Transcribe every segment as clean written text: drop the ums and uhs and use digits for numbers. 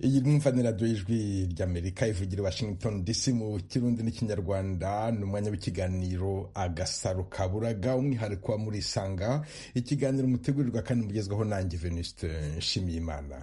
iyi mwumvanira ijwi ry'Amerika ivugira Washington DC mu Kirundi n'Ikinyarwanda. Ni umwanya w'ikiganiro Agasaro Kaburaga, umwihariko wa muri Sanga, ikiganiro mutegurirwa kandi mugezwaho nanjye Venuste Nshimiyimana.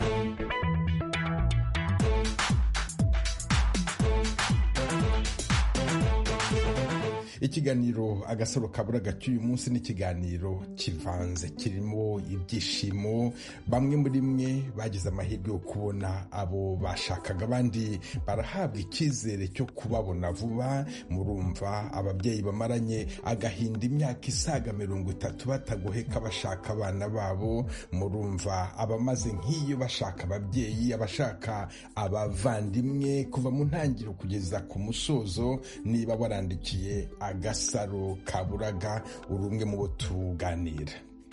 Ikiganiro Agasaro Kaburaga cy'uyu munsi ni ikiganiro kivanze, kirimo ibyishimo. Bamwe muri mwe bagize amahirwe yo kubona abo bashakaga, abandi barahabwa icyizere cyo kubabona vuba. Murumva ababyeyi bamaranye agahinda imyaka isaga 30 batagoheka bashaka abana babo. Murumva abamaze nk'iyo bashaka ababyeyi, abashaka abavandimwe, kuva mu ntangiriro kugeza ku musozo. Niba warandikiye Agasaro Kaburaga, urumwe mu bo tuganira.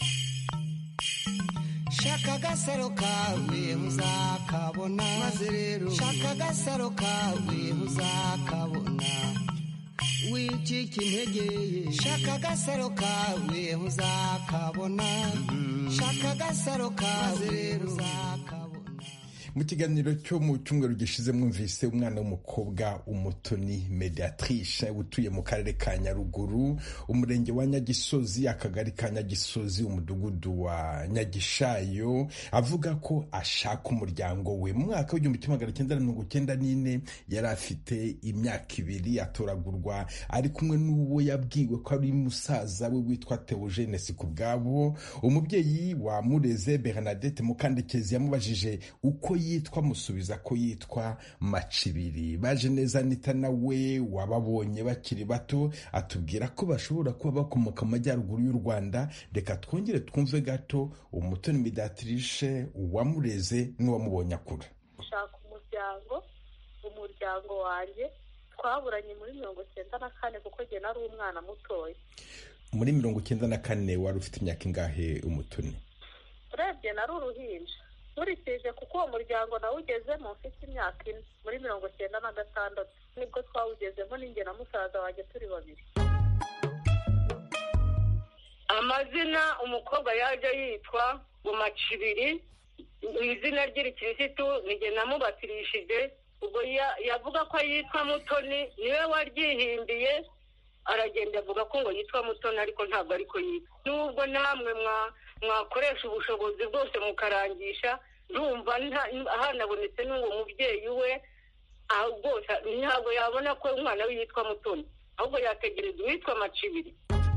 Shaka agasaro kawe muzakabona, maze rero shaka agasaro kawe muzakabona. Wicika intege, shaka agasaro kawe muzakabona. Shaka agasaro kawe rero muzakabona. Mu kiganiro cyo mu cyumweru gishize mwumvise umwana w'umukobwa Umutoni Mediatrice utuye mu karere ka Nyaruguru, umurenge wa Nyagisozi, akagari ka Nyagisozi, umudugudu wa Nyagishayo, avuga ko ashaka umuryango we. Mu mwaka w'1994 yari afite imyaka 2, atoragurwa ari kumwe n'uwo yabwiwe ko ari musaza we witwa Theogene Sikubwabo. Umubyeyi wa Mureze Bernadette Mukandekezi yamubajije uko yitwa, musubiza ko yitwa Macibiri. Baje neza Anita nawe wababonye bakiri bato atubwira ko bashobora kuba bakomoka mu majyaruguru y'u Rwanda. Reka twongere twumve gato Umutoni Mediatrice wamureze n'uwamubonye akura. Shaka umuryango wanjye twaburanye muri 1994 kuko jye nari umwana mutoya. Muri 1994 wari ufite imyaka ingahe Umutoni? Urebye nari uruhinja. Nkurikije kuko uwo muryango nawugezemo mfite imyaka 4 muri 1996 nibwo twawugezemo ninjye na musaza wanjye turi babiri. Amazina umukobwa yaje yitwa Macibiri, izina ry'irikirisitu nige namubatirishije. Ubwo yavuga ko yitwa Mutoni, niwe waryihimbiye, aragenda avuga ko ngo yitwa Mutoni ariko ntabwo ariko yitwa. Nubwo namwe mwakoresha ubushobozi bwose mukarangisha, ndumva hanabonetse n'uwo mubyeyi we rwose ntabwo yabona ko umwana we yitwa Mutoni, ahubwo yategereza uwitwa Macibiri.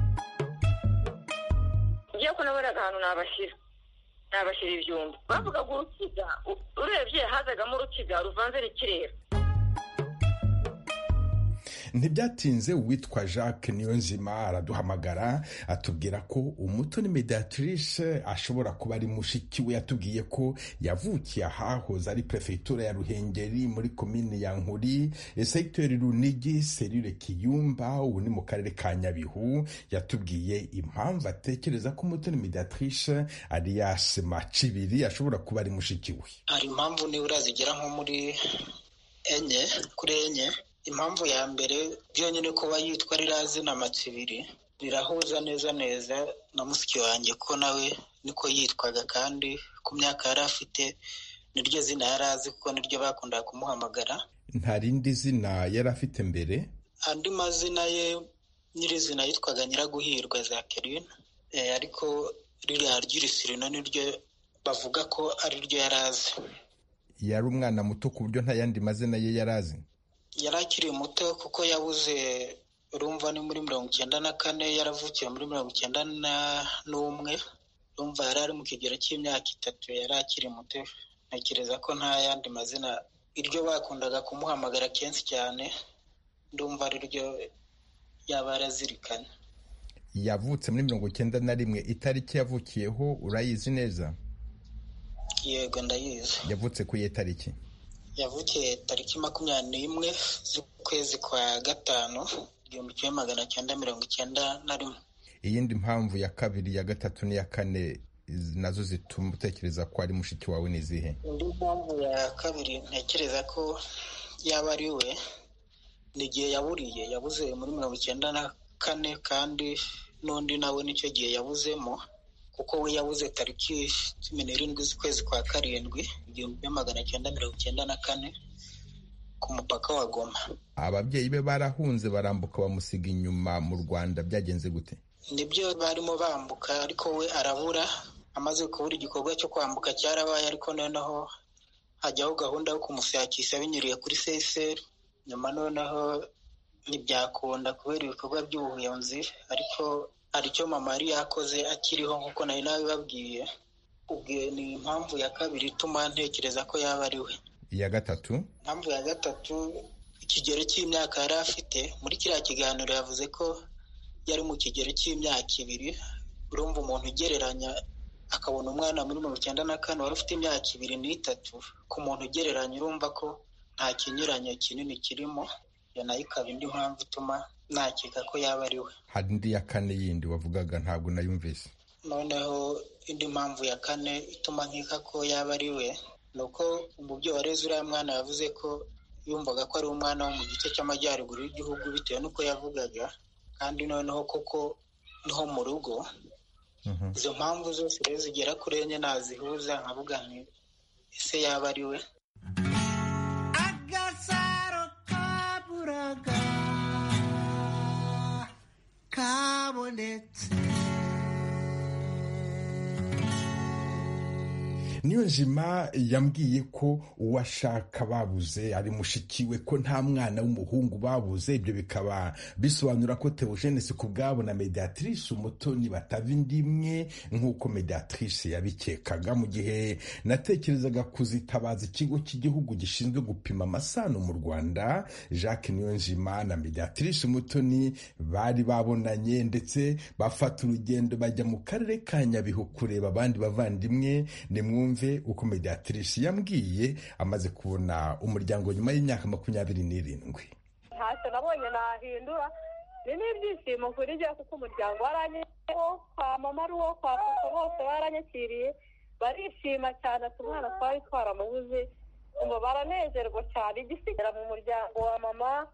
Ngiye ko nabaraga ahantu nabashyira ibyumba, bavugaga urukiga, urebye hazagamo urukiga ruvanze n'ikirere. Ntibyatinze uwitwa Jacques Niyonzima araduhamagara atubwira ko Umutoni Mediatrice ashobora kuba ari mushiki we. Yatubwiye ko yavukiye ahahoze ari prefecture ya Ruhengeri muri komine ya Nkuri, secteur Runigi, selire Kiyumba, ubu ni mu karere ka Nyabihu. Yatubwiye impamvu atekereza ko Umutoni Mediatrice alias Macibiri ashobora kuba ari mushiki we. Hari impamvu ni urazigera nko muri enye. Impamvu ya mbere byonyine kuba yitwa rirazina Macibiri birahuza neza na musiki wanjye ko nawe niko yitwaga, kandi ku myaka yari afite niryo zina yari azi kuko niryo bakundaga kumuhamagara. Nta rindi zina yari afite mbere? Andi mazina ye nyirizina yitwaga Nyiraguhirwa Jacqueline, ariko ririya ry'irisirino niryo bavuga ko ari ryo yari azi. Yari umwana muto ku buryo nta yandi mazina ye yari azi? Yari akiri muto kuko yabuze, urumva ni muri 1994, yaravukiye muri 1991. Urumva yari ari mu kigero cy'imyaka 3, yari akiri muto. Ntekereza ko nta yandi mazina, iryo bakundaga kumuhamagara kenshi cyane, ndumva ari ryo yaba yarazirikanye. Yavutse muri 1991. Itariki yavukiyeho urayizi neza? Yego ndayizi. Yavutse ku ye tariki? Yavukiye tariki 21 z'ukwezi kwa 5 1991. Iyindi mpamvu ya kabiri, ya gatatu n'iya kane nazo zituma utekereza ko ari mushiki wawe ni zihe? Indi mpamvu ya kabiri ntekereza ko yaba ari we, ni igihe yabuze muri 1994, kandi n'undi nawe nicyo gihe yabuzemo, kuko we yabuze tariki 17 z'ukwezi kwa karindwi 1994 ku mupaka wa Goma. Ababyeyi be barahunze barambuka bamusiga inyuma mu Rwanda, byagenze gute? Nibyo barimo bambuka ariko we arabura, amaze kubura igikorwa cyo kwambuka cyarabaye, ariko noneho hajyaho gahunda yo kumushakisha binyuriye kuri CSR. Nyuma noneho ntibyakunda kubera ibikorwa by'ubuhunzi, ariko hari icyo mama yari yakoze akiriho nk'uko nari nabibabwiye. Ubwo ni impamvu ya kabiri ituma ntekereza ko yaba ari we. Iya gatatu? Impamvu ya gatatu, ikigero cy'imyaka yari afite. Muri kiriya kiganiro yavuze ko yari mu kigero cy'imyaka 2. Urumva umuntu ugereranya akabona umwana muri 1994 wari ufite imyaka 2 n'itatu, ku muntu ugereranya urumva ko nta kinyuranyo kinini kirimo. Iyo nayo ikaba indi mpamvu ituma nakeka ko yaba ari we. Hari indi ya kane yindi wavugaga ntabwo nayumvise. Noneho indi mpamvu ya kane ituma nkeka ko yaba ari we nuko umubyeyi wareze uriya mwana yavuze ko yumvaga ko ari umwana wo mu gice cy'amajyaruguru y'igihugu bitewe n'uko yavugaga, kandi noneho koko niho mu rugo. Izo mpamvu zose rero zigera kuri enye nazihuza nkavuga nti ese yaba ari we. Agasaro kaburaga kabonetse. Niyonzima yambwiye ko uwashaka babuze ari mushikiwe, ko nta mwana w'umuhungu babuze. Ibyo bikaba bisobanura ko Theogene Sikubwabo na Mediatrice Umutoni batava indimwe nk'uko Mediatrice yabikekaga. Mu gihe natekerezaga kuzitabaza ikigo cy'igihugu gishinzwe gupima amasano mu Rwanda, Jacques Niyonzima na Mediatrice Umutoni bari babonanye ndetse bafata urugendo bajya mu karere ka Nyabihu kureba abandi bavandimwe. Nimwumve uko Mediatrice yambwiye amaze kubona umuryango nyuma y'imyaka 27. Ntacyo nabonye nahindura, ni n'ibyishimo kuri njye kuko umuryango waranyeho, kwa mama ari uwo, kwa papa bose baranyakiriye, barishima cyane. Umwana twari twaramubuze ngo baranezerwa cyane. Igisigara mu muryango wa mama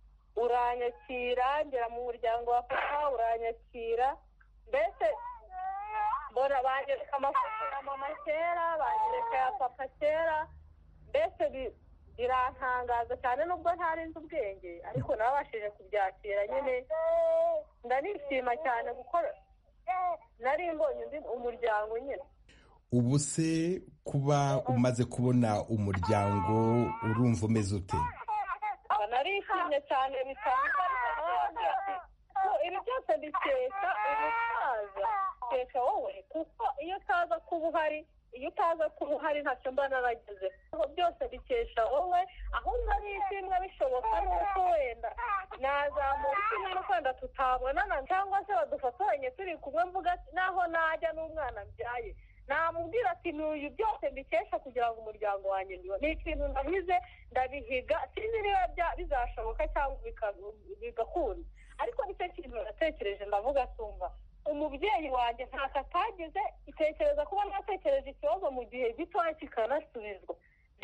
uranyakira, ngera mu muryango wa papa uranyakira, mbese mbona banyereka amafoto ya mama kera, banyereka ya papa kera, mbese birantangaza cyane nubwo ntarinze ubwenge, ariko nabashije kubyakira nyine. Ndanishima cyane kuko nari mbonye umuryango nyine. Ubu se kuba umaze kubona umuryango urumva umeze ute? Narishimye cyane bitandukanye. Ibi byose bikesha umusaza, bikesha wowe, kuko iyo utaza kuba uhari ntacyo mba narageze. Byose bikesha wowe, aho narishimwe bishoboka nuko wenda nazamura ikindi n'ukwenda tutabonana cyangwa se badufotoranye turi kumwe, mvuga naho najya n'umwana mbyaye namubwira ati n'uyu. Byose mbikesha kugira ngo umuryango wanjye ni ikintu nahize ndabihiga, sinzi niba bizashoboka cyangwa bigakunda, ariko nicyo kintu natekereje. Ndavuga tumva umubyeyi wanjye ntako atagize, itekereza kuba natekereje ikibazo mu gihe gitoya kikanasubizwa.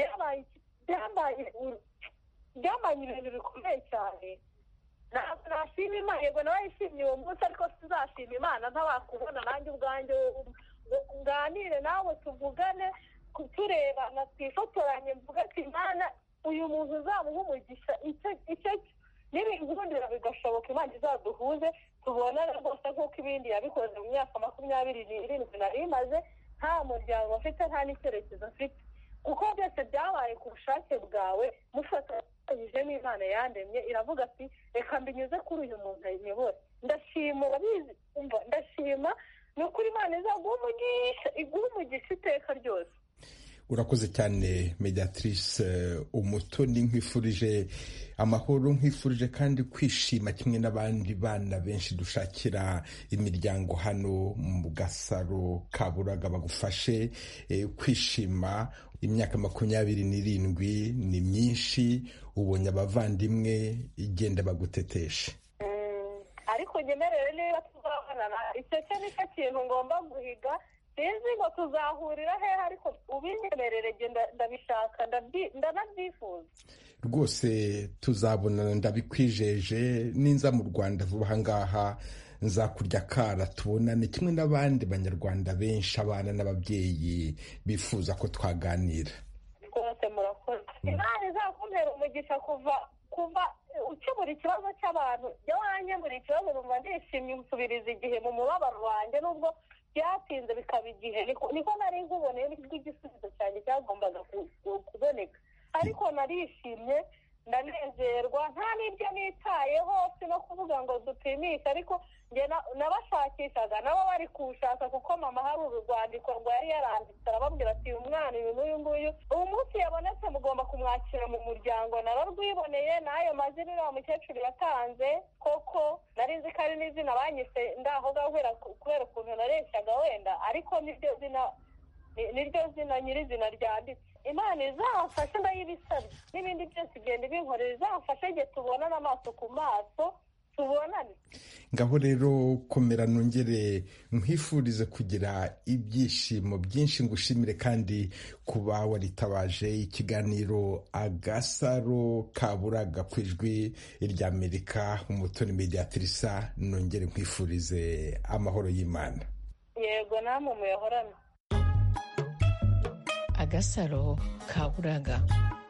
Byambaye ibintu bikomeye cyane. Ntabwo nashima Imana, yego nawe yishimiye uwo munsi, ariko sizashima Imana ntabakubona nanjye ubwanjye nganire nawe, tuvugane, turebana, twifotoranye, mvuga ati Imana uyu muntu uzamuha umugisha, icyo n'ibintu bindira bigashoboka, Imana izaduhuze tubonane rwose nk'uko ibindi yabikoze mu myaka 27 nari maze nta muryango afite, nta n'icyerekezo afite, kuko byose byabaye ku bushake bwawe. Mufatanyije n'Imana yandemye, iravuga ati reka mbinyuze kuri uyu muntu ayiyobore. Ndashima, urabizi, ndashima ni ukuri Imana iguha umugisha iteka ryose. Urakoze cyane Mediatrice Umutoni, nkwifurije amahoro, nkwifurije kandi kwishima kimwe n'abandi bana benshi dushakira imiryango hano mu Gasaro ka Buraga bagufashe kwishima. Imyaka 27 ni myinshi, ubonye abavandimwe igenda baguteteshe. Ariko nyemerere niba tuzabonana, icyo nicyo kintu ngomba guhiga. Sinzi ngo tuzahurira hehe, ariko ubinyemerere ndabishaka, ndanabyifuza rwose. Tuzabonana ndabikwijeje. Ninza mu Rwanda vuba aha ngaha nzakurya kara tubonane kimwe n'abandi banyarwanda benshi, abana n'ababyeyi bifuza ko twaganira. Twese murakoze. Imana izakumpera umugisha kuva ukemura ikibazo cy'abantu. Jya wanyemura ikibazo numva ndishimye nsubiriza igihe mu mubabaro wanjye, nubwo byatinze bikaba igihe. Niko nari nkuboneye nibwo igisubizo cyanjye cyagombaga kuboneka. Ariko narishimye, ndanezerwa, nta n'ibyo nitayeho, si no kuvuga ngo dupimishe, ariko njye nabashakishaga nabo bari kuwushaka, kuko mama hari urwandiko yari yaranditse arababwira ati uyu mwana uyu n'uyu nguyu ubu munsi yabonetse mugomba kumwakira mu muryango. nararwiboneye n'ayo mazina uriya mukecuru yatanze, koko nari nzi ko ari n'izina banyise ndaho kubera ukuntu nareshyaga wenda, ariko niryo zina nyirizina ryanditse. Imana izamfashe ndayibisabye, n'ibindi byose igenda ibinkorera, izamfashe igihe tubonana amaso ku maso tubonane. Ngaho rero komera, nongere nkwifurize kugira ibyishimo byinshi, ngushimire kandi kuba waritabaje ikiganiro Agasaro Kaburaga ku ijwi ry'Amerika. Umutoni Mediatrice, nongere nkwifurize amahoro y'Imana. Yego, namwe muyahorana. Agasaro Kaburaga.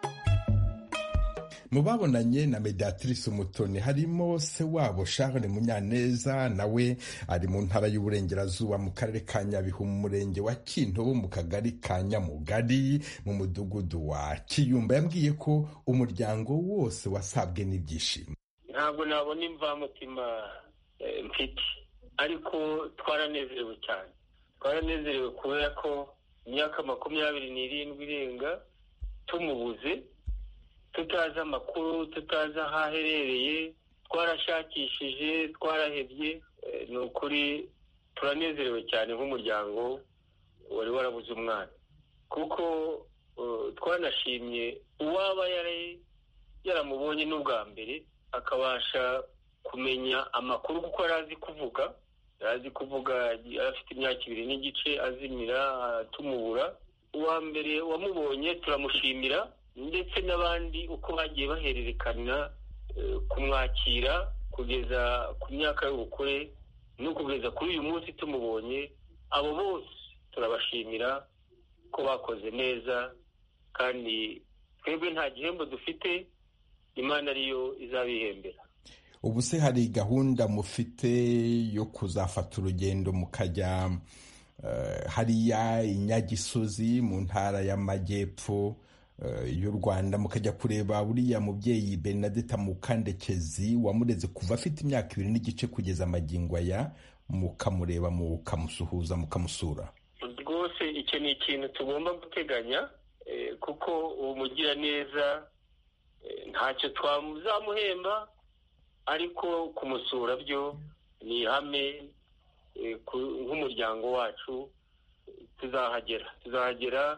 Mu babonanye na Mediatrice Umutoni harimo se wabo Charles Munyaneza, nawe ari mu ntara y'Uburengerazuba mu karere ka Nyabihu mu murenge wa Kintobo mu kagari ka Nyamugari mu mudugudu wa Kiyumba. Yambwiye ko umuryango wose wasabwe n'ibyishimo. Ntabwo nabona imvamutima mfite, ariko twaranezerewe cyane. Twaranezerewe kubera ko imyaka 27 irenga tumubuze, tutazi amakuru, tutazi aho aherereye, twarashakishije, twarahebye. Ni ukuri turanezerewe cyane nk'umuryango wari warabuze umwana, kuko twanashimye uwaba yaramubonye n'ubwa mbere akabasha kumenya amakuru, kuko yari azi kuvuga afite imyaka 2 n'igice azimira tumubura. Uwa mbere wamubonye turamushimira, ndetse n'abandi uko bagiye bahererekana kumwakira kugeza ku myaka y'ubukure no kugeza kuri uyu munsi tumubonye. Abo bose turabashimira ko bakoze neza, kandi twebwe nta gihembo dufite, Imana ariyo izabihembera. Ubu se hari gahunda mufite yo kuzafata urugendo mukajya hariya i Nyagisozi mu ntara y'Amajyepfo y'u Rwanda, mukajya kureba buriya mubyeyi Bernadette Mukandekezi wamureze kuva afite imyaka 2 n'igice kugeza magingo aya, mukamureba, mukamusuhuza, mukamusura? Rwose icyo ni ikintu tugomba guteganya, kuko umugira neza ntacyo twamuzamuhemba, ariko kumusura byo ni ihame. Nk'umuryango wacu tuzahagera,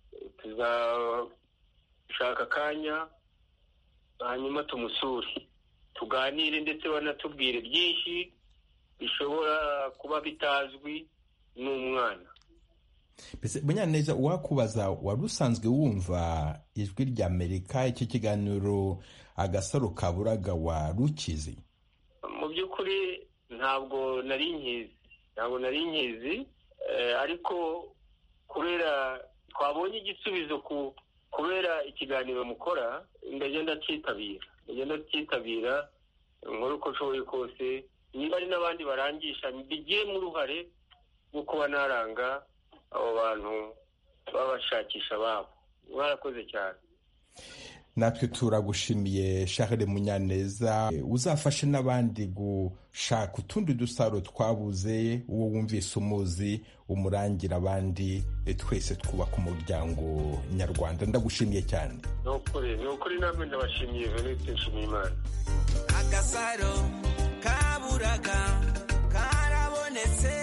tuzashaka akanya hanyuma tumusure, tuganire, ndetse banatubwire byinshi bishobora kuba bitazwi n'umwana. Munyaneza, uwakubaza, wari usanzwe wumva ijwi ry'Amerika, iki kiganiro Agasaro Kaburaga warukizi? Mu by'ukuri ntabwo nari nkizi, ariko kubera twabonye igisubizo kubera ikiganiro mukora, ndagenda cyitabira nkora uko nshoboye kose. Niba ari n'abandi barangisha, mbigiremo uruhare rwo kuba naranga abo bantu babashakisha ababo. Mwarakoze cyane. Natwe turagushimiye Charles Munyaneza, uzafashe n'abandi gushaka utundi dusaro twabuze, uwo wumvise umuzi umurangira abandi, twese twubaka umuryango nyarwanda. Ndagushimiye cyane. Ni ukuri namwe ndabashimiye, Veniste Nshimiyimana. Agasaro Kaburaga karabonetse.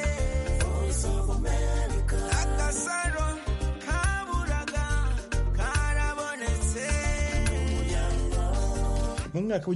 Agasaro Kaburaga karabonetse. mu mwaka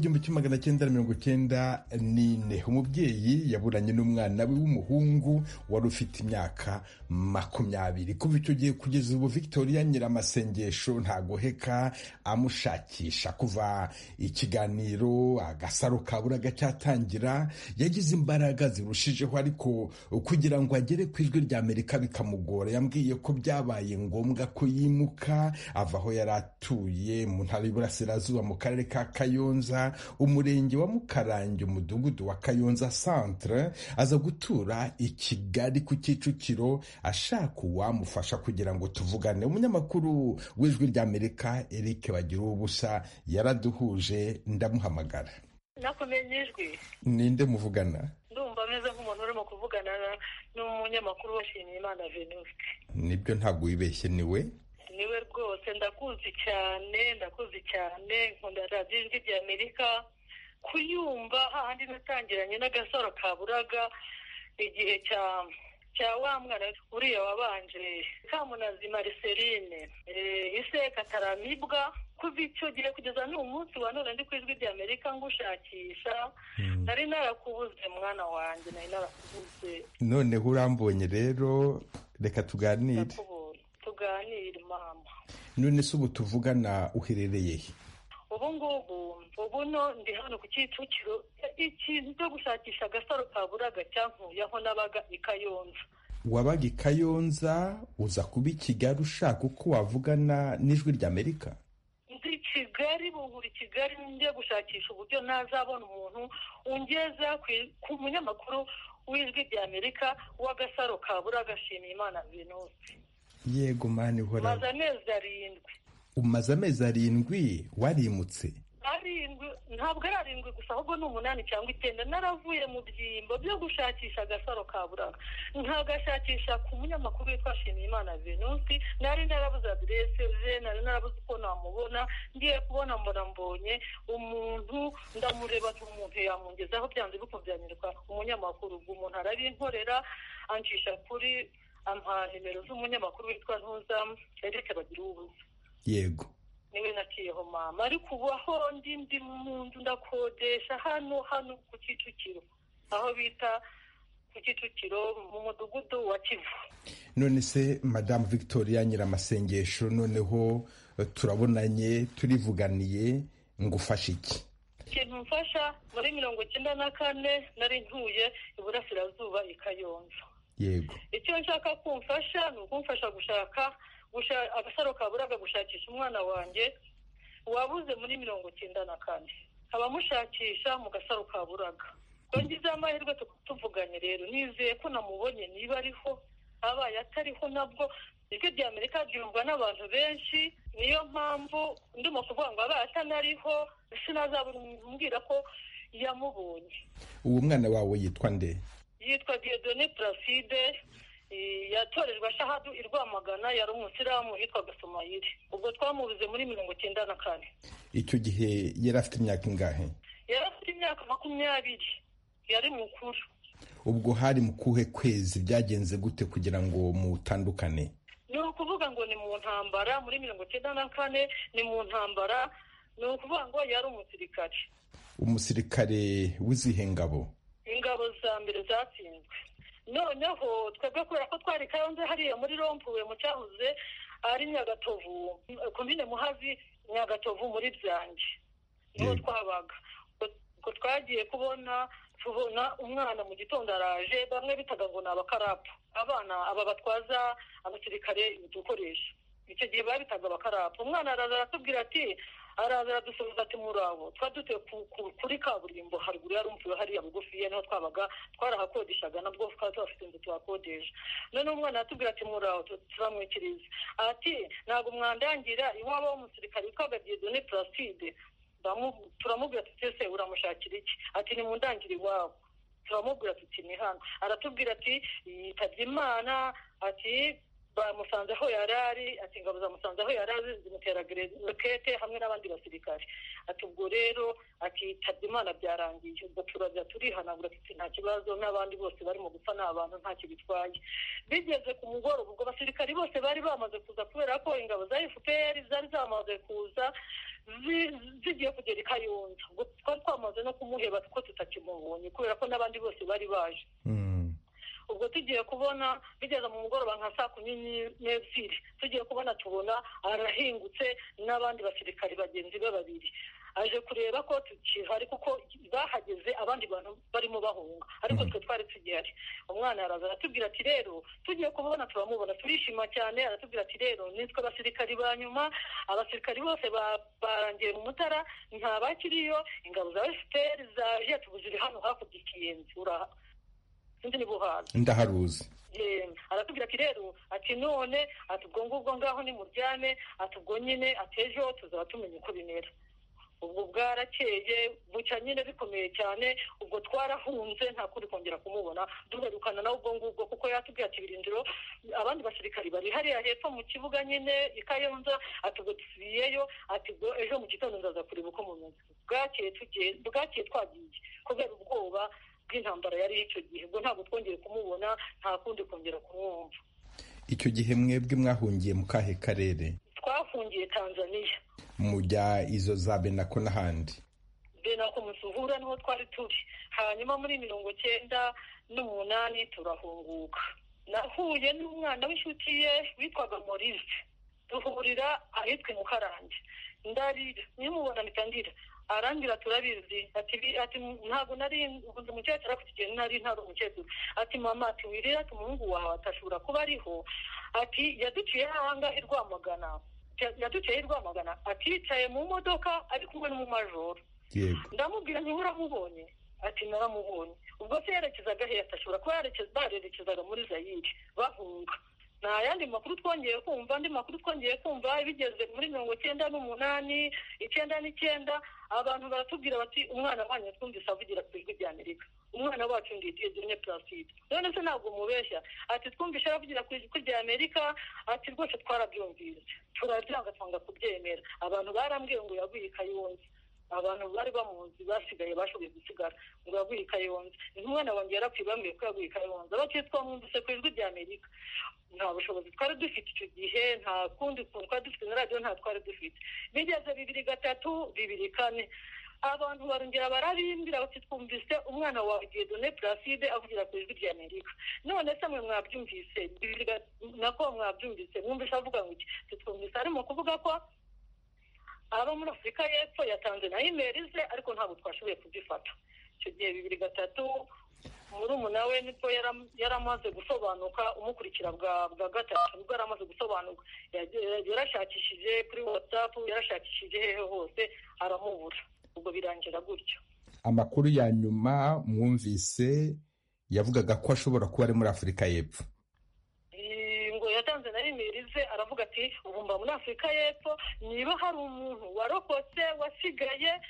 w'1994 umubyeyi yaburanye n'umwana we w'umuhungu wari ufite imyaka 20. kuva icyo gihe kugeza ubu Victoria Nyiramasengesho ntagoheka amushakisha. kuva ikiganiro Agasaro Kaburaga cyatangira yagize imbaraga zirushijeho, ariko kugira ngo agere ku ijwi rya Amerika bikamugora. yambwiye ko byabaye ngombwa ko yimuka ava aho yari atuye mu ntara y'Iburasirazuba mu karere ka Kayonza, umurenge wa Mukarange, umudugudu wa Kayonza Centre, aza gutura i Kigali ku Kicukiro ashaka uwamufasha kugira ngo tuvugane. Umunyamakuru w'ijwi rya Amerika Eric Bagiruwubusa yaraduhuje, ndamuhamagara. nakumenye ijwi. Ninde muvugana? Ndumva ameze nk'umuntu urimo kuvugana n'umunyamakuru Washimiyimana Venuste. Nibyo, ntabwo wibeshye, niwe rwose. ndakuzi cyane nkunda radiyo ijwi rya Amerika, kuyumva hahandi natangiranye n'Agasaro Kaburaga igihe cya wa mwana uriya wabanje Kamunazi Marceline Iseka Taramibwa. kuva icyo gihe kugeza n'uyu munsi wa none ndi ku ijwi rya Amerika ngushakisha, nari narakubuze mwana wanjye, nari narakubuze. noneho urambonye rero, reka tuganire mama. none se ubu tuvugana uherereye he? ubu ndi hano ku Kicukiro. ikintu cyo gushakisha Agasaro Kaburaga cyankuye aho nabaga i Kayonza. wabaga i Kayonza uza kuba i Kigali ushaka uko wavugana n'ijwi rya Amerika? ndi Kigali, buri Kigali njye gushakisha uburyo nazabona umuntu ungeza ku munyamakuru w'ijwi rya Amerika w'Agasaro Kaburaga Washimiyimana Venuste. Yego mani hora. Maze amezi 7. Umaze amezi 7 warimutse? Ntabwo ari 7 gusa, ahubwo ni 8 cyangwa 9. naravuye mu byimbo byo gushakisha Agasaro Kaburaga, nkagashakisha ku munyamakuru witwa Washimiyimana Venuste. nari narabuze adresse ze, nari narabuze uko namubona. ngiye kubona mbonye umuntu, ndamureba umuntu yamungezaho byanze bikunzanirwa umunyamakuru. ubwo umuntu arabinkorera, ancisha kuri ampa nimero z'umunyamakuru witwa Ntuza Eric Bagiruwubusa. Yego, niwe naciyeho mama. ariko ubu aho ndi mu nzu ndakodesha hano ku Kicukiro, aho bita ku Kicukiro mu mudugudu wa Kivu. none se Madame Victoria Nyiramasengesho, noneho turabonanye, turivuganiye, ngufashe iki? ikintu mfasha, muri 1994 nari ntuye Iburasirazuba i Kayonza. Yego, icyo nshaka kumfasha ni ukumfasha gushaka Agasaro Kaburaga, gushakisha umwana wanjye wabuze muri 1994, abamushakisha mu Gasaro Kaburaga. ngize amahirwe tuvuganye rero, nizeye ko namubonye. niba ariho, abaye atariho nabwo ijwi rya Amerika ryumvwa n'abantu benshi. niyo mpamvu ndimo kuvuga ngo abaye atanariho sinazabura umbwira ko yamubonye. uwo mwana wawe yitwa nde? Yitwa Dieudonné Placide, yatorejwe Shahadu i Rwamagana, yari umusilamu, yitwaga Somayiri. ubwo twamubuze muri 1994. icyo gihe yari afite imyaka ingahe? yari afite imyaka 20, yari mukuru. ubwo hari mu kuhe kwezi? byagenze gute kugira ngo mutandukane? ni ukuvuga ngo ni mu ntambara muri 1994, ni mu ntambara. ni ukuvuga ngo yari umusirikare. Umusirikare w'izihe ngabo? ingabo za mbere zatsinzwe. noneho twebwe kubera ko twari Kayonza hariya muri Rompuwe mu cyahoze ari Nyagatovu, komine Muhazi, Nyagatovu muri Byange niho twabaga. ubwo twagiye tubona umwana mu gitondo araje, bamwe bitaga ngo ni abakarapu, aba batwaza abasirikare udukoresha. icyo gihe babitaga abakarapu. umwana araza aratubwira ati, araza aradusubiza ati, muraho. twadutuye kuri kaburimbo haruguru ya Rumpuwe hariya bugufiya niho twabaga, twarahakodeshaga, nabwo twari tubafite inzu tuhakodesha. none umwana aratubwira ati, muraho. turamwikiriza ati, ntabwo mwandangira iwabo w'umusirikare witwaga Dieudonné Placide. turamubwira tuti, ese uramushakira iki? ati, ni mu ndangire iwabo. turamubwira tuti, ni hano. aratubwira ati, yitabye Imana. ati, bamusanze aho yari ari, ati ingabo zamusanze aho yari ari zimutera rokete hamwe n'abandi basirikare. Ati ubwo rero ati yitabye Imana byarangiye. Ubwo turavya turihanagura ati nta kibazo, n'abandi bose bari mu gupfa n'abantu ntacyo bitwaye. Bigeze ku mugoroba ubwo basirikari bose bari bamaze kuza kubera ko ingabo za FPR zari zamaze kuza zigiye kugera i Kayonza. Ubwo twari twamaze no kumuheba ko tutakimubonye kubera ko n'abandi bose bari baje. Ubwo tugiye kubona bigeze mu mugoroba nka 12:00 tugiye kubona tubona arahingutse n'abandi basirikari bagenzi be babiri. Aje kureba ko tukihari kuko bahageze abandi bantu barimo bahunga, ariko twe twari tugihari. Umwana araza aratubwira ati rero tugiye kubona turamubona turishima cyane, aratubwira ati rero nitwe basirikari ba nyuma, abasirikari bose barangiye mu Mutara nta bakiriyo, ingabo za FPR zaje tubuzire hano hakurya Kiyenzi sindi buhaza ndaharuzi. Aratubwira ati rero ati none ati ubwo ngubwo ngaho ni muryame, ati ubwo nyine atejo tuzaba tumenye uko bimera. Ubwo bwarakeye bucya nyine bikomeye cyane. Ubwo twarahunze nta kuri kongera kumubona, duherukana nawe ubwo ngubwo kuko yatubwiye ati birindiro abandi basirikari bari hariya hepfo mu kibuga nyine i Kayonza, ati ubwo dusubiyeyo, ati ubwo ejo mu gitondo nzaza kureba uko mumeze. Bwakeye twagiye kubera ubwoba bw'intambara yari icyo gihe. Ubwo ntabwo twongeye kumubona, nta kundi kongera kumwumva. Icyo gihe mwebwe mwahungiye mu kahe karere? Twafungiye Tanzania, mujya izo za Benako n'ahandi. Benako Musuhura niho twari turi. Hanyuma muri 1998 turahunguka. Nahuye n'umwana w'inshuti ye witwaga Maurice, duhurira ahitwa mu Karange. Ndarira nimubona mitandira arangira turabizi ati ntabwo nari ubuze umukecuru afite igihe nari ntari umukecuru. Ati mama ati wirira ati umuhungu wawe atashobora kuba ariho. Ati yaduciye hanga i Rwamagana, ati yicaye mu modoka ari kumwe n'umumajoro. Ndamubwira nti uramubonye? Ati naramubonye. Ubwo se yerekezaga he? Atashobora kuba barerekezaga muri Zaire bahunga. Nta yandi makuru twongeye kumva. Bigeze muri 1998 abantu baratubwira bati umwana wanyu twumvise avugira ku ijwi rya Amerika, umwana wacu ndiye Dieudonné Placide. None se ntabwo mubeshya? Ati twumvise aravugira ku ijwi rya Amerika. Ati rwose twarabyumvise turabyanga twanga kubyemera. Abantu barambwiye ngo yaguye i Kayonza, abantu bari bamuzi basigaye bashoboye gusigara ngo yaguye i Kayonza. Umwana wanjye yarapfuye bambwiye ko yaguye i Kayonza. Bati twamwumvise ku ijwi rya Amerika. Nta bushobozi twari dufite icyo gihe, nta kundi kuntu twari dufite na radiyo nta twari dufite. Bigeze 2003 2004 abantu barongera barabimbira bati twumvise umwana wa Dieudonné Placide avugira ku ijwi rya Amerika. None se mwe mwabyumvise? Nako mwabyumvise? Mwumvise avuga ngo iki? Twumvise arimo kuvuga ko aba muri Afurika y'Epfo yatanze na email ze, ariko ntabwo twashoboye kuzifata. Icyo gihe 2003 murumuna we nibwo yaramaze gusobanuka, umukurikira bwa gatatu nibwo yaramaze gusobanuka. Yarashakishije kuri WhatsApp, yarashakishije hehe hose aramubura. Ubwo birangira gutyo. Amakuru ya nyuma mwumvise yavugaga ko ashobora kuba ari muri Afurika y'Epfo. Ngo yatanze na email ze aravuga ati ubumba muri Afurika y'Epfo niba hari umuntu warokotse wasigaye,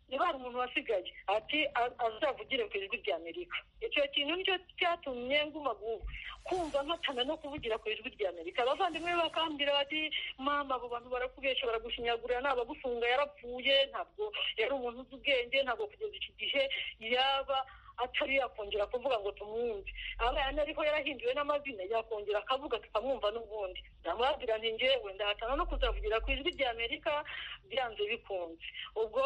ati azavugire ku ijwi rya Amerika. Icyo kintu nicyo cyatumye nguma kumva nkatana no kuvugira ku ijwi rya Amerika. Abavandimwe bakambira bati mama abo bantu barakubesha baragushinyagurira, nabagufunga yarapfuye, ntabwo yari umuntu uzi ubwenge, ntabwo kugeza iki gihe yaba atari yakongera kuvuga ngo tumwumve. Abana ariko yarahinduwe n'amazina yakongera akavuga tukamwumva n'ubundi. Ndamubwira nti njyewe ndahatana no kuzavugira ku ijwi rya Amerika byanze bikunze. Ubwo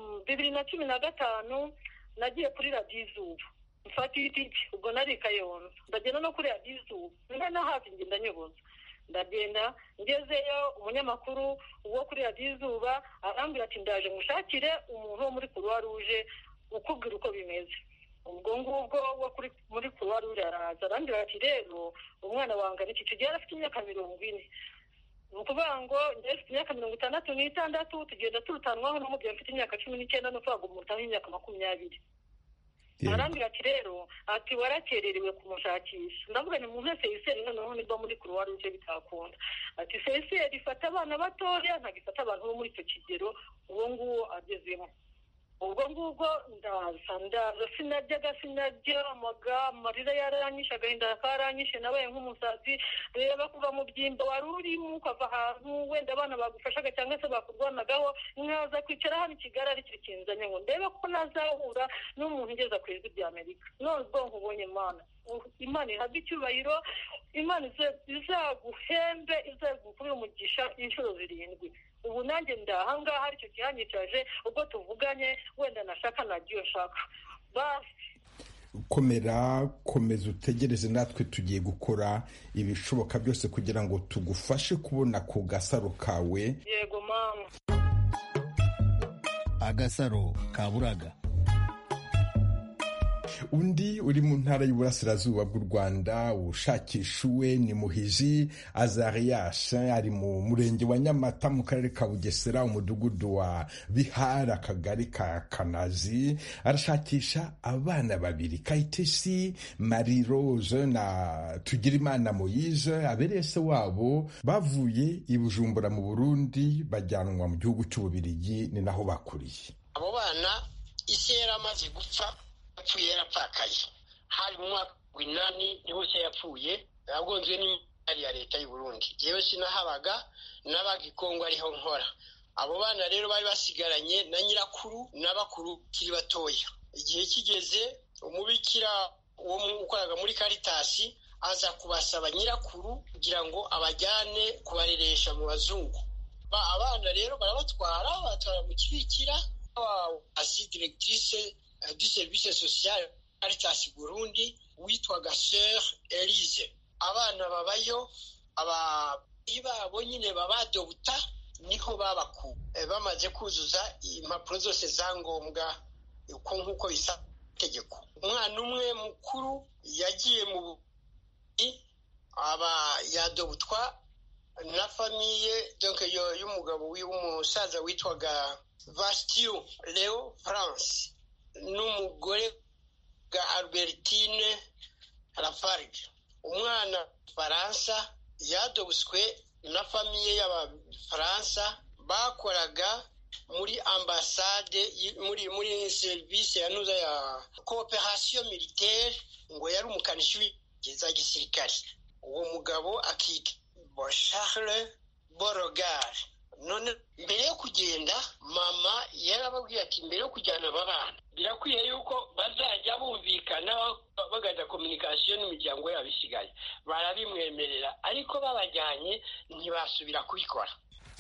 2015 nagiye kuri radiyo Izuba mfata itike. Ubwo nari i Kayonza ndagenda no kuri radiyo Izuba na hafi ngenda nyoboza. Ndagenda ngezeyo umunyamakuru wo kuri radiyo Izuba arambwira ati ndaje mushakire umuntu wo muri Croix Rouge ukubwira uko bimeze. Ubwo ngubwo wo muri Croix Rouge araza arambwira ati rero umwana wangana iki gihe afite imyaka 40. Ukuvuga ngo njye mfite imyaka 66 tugenda turutanwaho n'umubyeyi mfite imyaka 19 no kuvuga umutaho imyaka 20. Arambwira ati rero ati warakererewe kumushakisha. Ndavuga ni muntu wese yiseri noneho niba muri Croix Rouge bitakunda. Ati sese ifata abana batoya ntagifata abantu bo muri icyo kigero uwo nguwo agezemo. ubwo ngubwo ndaza sinaryaga sinaryamaga amarira yaranyishe agahinda karanyishe nabaye nk'umusazi reba kuva mu byimba wari urimo ukava ahantu wenda abana bagufashaga cyangwa se bakurwanagaho nkaza kwicara hano i Kigali ari cyo kinzanye ngo ndebe ko nazahura n'umuntu ugeza ku ijwi ry'Amerika none ubwonko ubonye Imana ihabwe icyubahiro Imana izaguhembe izagukubira umugisha inshuro 7 ubu nanjye ndahangaha aricyo gihanyicaje ubwo tuvuganye wenda nashaka nagiye shaka basi komeza utegereze natwe tugiye gukora ibishoboka byose kugira ngo tugufashe kubona ku gasaro kawe. Yego mama. Agasaro kaburaga. Undi uri mu ntara y'Uburasirazuba bw'u Rwanda ushakishuwe ni Muhiji Azarias ari mu murenge wa Nyamata mu karere ka Bugesera umudugudu wa Bihara akagari ka Kanazi arashakisha abana babiri Kayitesi Marie Rose na Tugirimana Moise aberese wabo bavuye i Bujumbura mu Burundi bajyanwa mu gihugu cy'Ububiligi ni naho bakuriye. Abo bana ise yaramaze gupfa yapfuye yarapfakaye hari mu mwaka w'inani niho se yapfuye yagonzwe n'imari ya leta y'u Burundi yewe sinahabaga n'abagikongo ariho nkora abo bana rero bari basigaranye na nyirakuru n'abakuru kiri batoya igihe kigeze umubikira wo ukoraga muri Caritas aza kubasaba nyirakuru kugira ngo abajyane kubareresha mu bazungu abana rero barabatwara mu kibikira asi directrice du service social Caritas Burundi witwaga Sœur Elise abana babayo babo nyine babadobuta niho babaku bamaze kuzuza impapuro zose za ngombwa uko nkuko bisa tegeko umwana umwe mukuru yagiye mu yadobutwa na famille donc y'umugabo w'umusaza witwaga Bastien Leo France n'umugore ga Albertine Lafarge umwana Faransa yadobuswe na famille y'Abafaransa bakoraga muri ambassade muri service yanuza ya coopération militaire ngo yari umukanishi za gisirikare uwo mugabo akita Charles Borogar none mbere yo kugenda mama yarababwiye ati mbere yo kujyana abana birakwiye yuko bazajya bumvikana bagaza communication n'imiryango yabo isigaye barabimwemerera ariko babajyanye ntibasubira kubikora.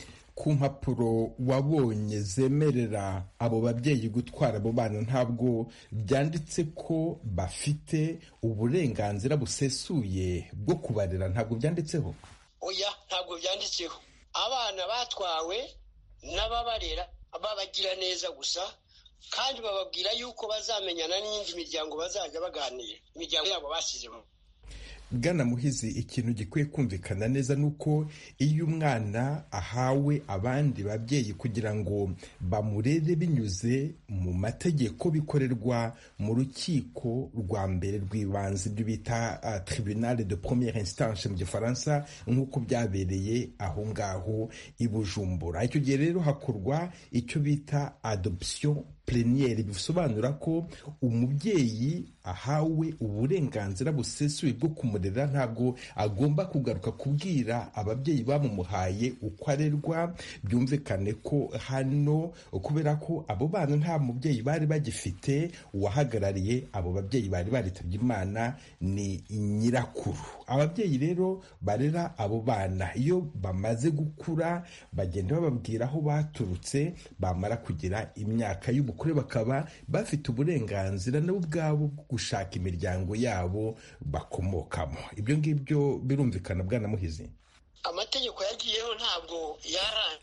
Ku mpapuro wabonye zemerera abo babyeyi gutwara abo bana ntabwo byanditse ko bafite uburenganzira busesuye bwo kubarera ntabwo byanditseho. Oya ntabwo byanditseho abana batwawe n'ababarera babagira neza gusa kandi bababwira yuko bazamenyana n'indi miryango bazajya baganira imiryango yabo basizemo. Bwana Muhizi ikintu gikwiye kumvikana neza nuko iyo umwana ahawe abandi babyeyi kugira ngo bamurere binyuze mu mategeko bikorerwa mu rukiko rwa mbere rw'ibanze ibyo bita tribunal de première instance mu gifaransa nk'uko byabereye aho ngaho i Bujumbura. Icyo gihe rero hakorwa icyo bita adoption plénière bisobanura ko umubyeyi ahawe uburenganzira busesuye bwo kumurera ntabwo agomba kugaruka kubwira ababyeyi bamumuhaye uko arerwa. Byumvikane ko hano kubera ko abo bana nta mubyeyi bari bagifite uwahagarariye abo babyeyi bari baritabye Imana ni nyirakuru. Ababyeyi rero barera abo bana iyo bamaze gukura bagenda bababwira aho baturutse bamara kugira imyaka y'ubukure bakaba bafite uburenganzira nabo ubwabo gushaka imiryango yabo bakomokamo. Ibyo ngibyo birumvikana Bwana Muhizi. Amategeko yagiyeho ntabwo yaranga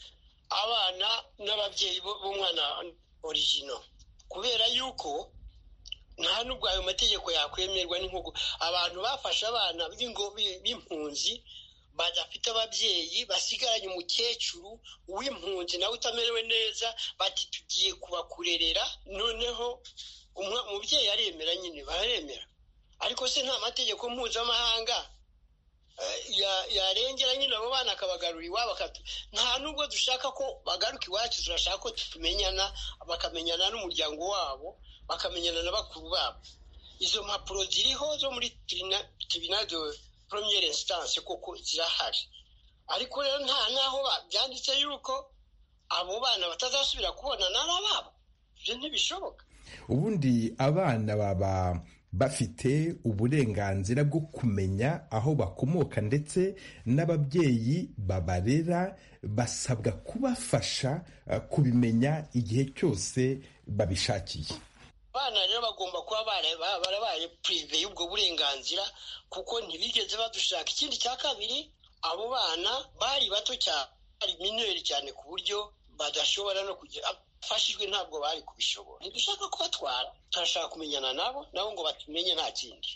abana n'ababyeyi b'umwana original kubera yuko nta nubwo ayo mategeko yakwemerwa n'inkugu abantu bafashe abana b'impunzi badafite ababyeyi basigaranye umukecuru w'impunzi nawe utamerewe neza bati tugiye kubakurerera noneho umubyeyi aremera nyine baremera ariko se nta mategeko mpuzamahanga yarengera nyine abo bana akabagarura iwabo nta nubwo dushaka ko bagaruka iwacu, turashaka ko tumenyana, bakamenyana n'umuryango wabo, bakamenyana na bakuru babo. Izo mpapuro ziriho zo muri tribunal de première instance koko zirahari, ariko rero nta naho byanditse yuko abo bana batazasubira kubonana n'ababo. Ibyo ntibishoboka. Ubundi abana baba bafite uburenganzira bwo kumenya aho bakomoka, ndetse n'ababyeyi babarera basabwa kubafasha kubimenya igihe cyose babishakiye. Abana rero bagomba kuba barabaye prive y'ubwo burenganzira, kuko ntibigeze badushaka. Ikindi cya kabiri, abo bana bari bato cyane, bari mineri cyane ku buryo badashobora no kugira afashijwe, ntabwo bari kubishobora. Ntidushaka kubatwara, turashaka kumenyana nabo ngo batumenye, nta kindi.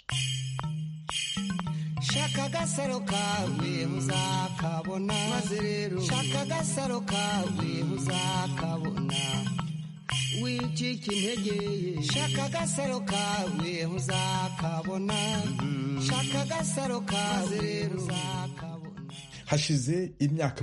Shaka agasaro kawe uzakabona, maze rero shaka agasaro kawe uzakabona, wicika intege, shaka agasaro kawe uzakabona, shaka agasaro kawe uzakabona. Hashize imyaka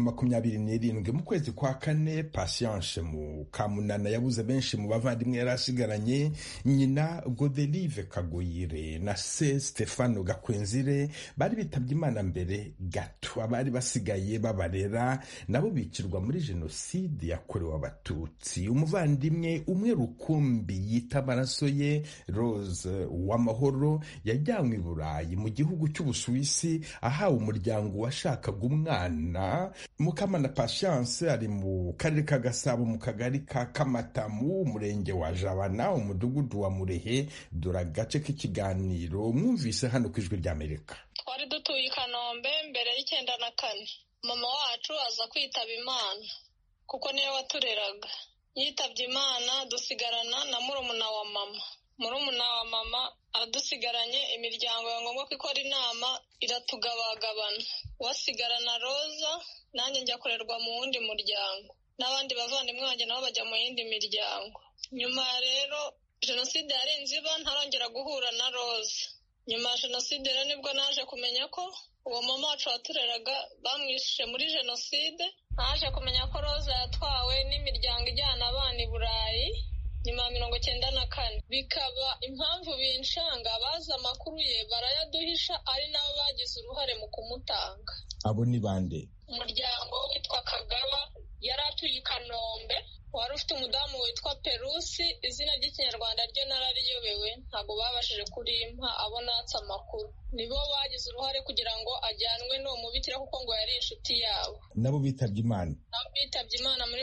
27 mu kwezi kwa kane, Patience Mukamunana yabuze benshi mu bavandimwe yarasigaranye. Nyina Godelive Kagoyire na se Stefano Gakwenzire bari bitabye Imana mbere gato. Abari basigaye babarera nabo bicirwa muri jenoside yakorewe Abatutsi. Umuvandimwe umwe rukumbi yita amaraso ye, Rose Uwamahoro, yajyanywe i Burayi mu gihugu cy'Ubusuwisi ahawe umuryango washakaga umwana. Mukamana Patience ari mu karere ka Gasabo, mu kagari ka Kamatamu, umurenge wa Jabana, umudugudu wa Murehe. Dore agace k'ikiganiro mwumvise hano ku Ijwi ry'Amerika. Twari dutuye i Kanombe mbere y'94. Mama wacu aza kwitaba Imana kuko niyo watureraga. Yitabye Imana dusigarana na murumuna wa mama. Murumuna wa mama aradusigaranye, imiryango ya ngombwa ko ikora inama iratugabagabana. Wasigarana Roza, nanjye njya kurerwa mu wundi muryango, n'abandi bavandimwe banjye nabo bajya mu yindi miryango. Nyuma rero jenoside yarenze iba, ntarongera guhura na Roza. Nyuma ya jenoside rero nibwo naje kumenya ko uwo mama wacu watureraga bamwishe muri jenoside. Naje kumenya ko Roza yatwawe n'imiryango ijyana abana i Burayi nyuma ya 94. Bikaba impamvu binshanga, bazi amakuru ye barayaduhisha, ari nabo bagize uruhare mu kumutanga. Abo ni bande? Umuryango witwa Kagaba yari atuye i Kanombe, wari ufite umudamu witwa Perusi. Izina ry'ikinyarwanda ryo narariyobewe, ntabwo babashije kurimpa abo natse amakuru. Nibo bagize uruhare kugira ngo ajyanwe n'uwo mubikira, kuko ngo yari inshuti yabo. Nabo bitabye Imana? Nabo bitabye Imana muri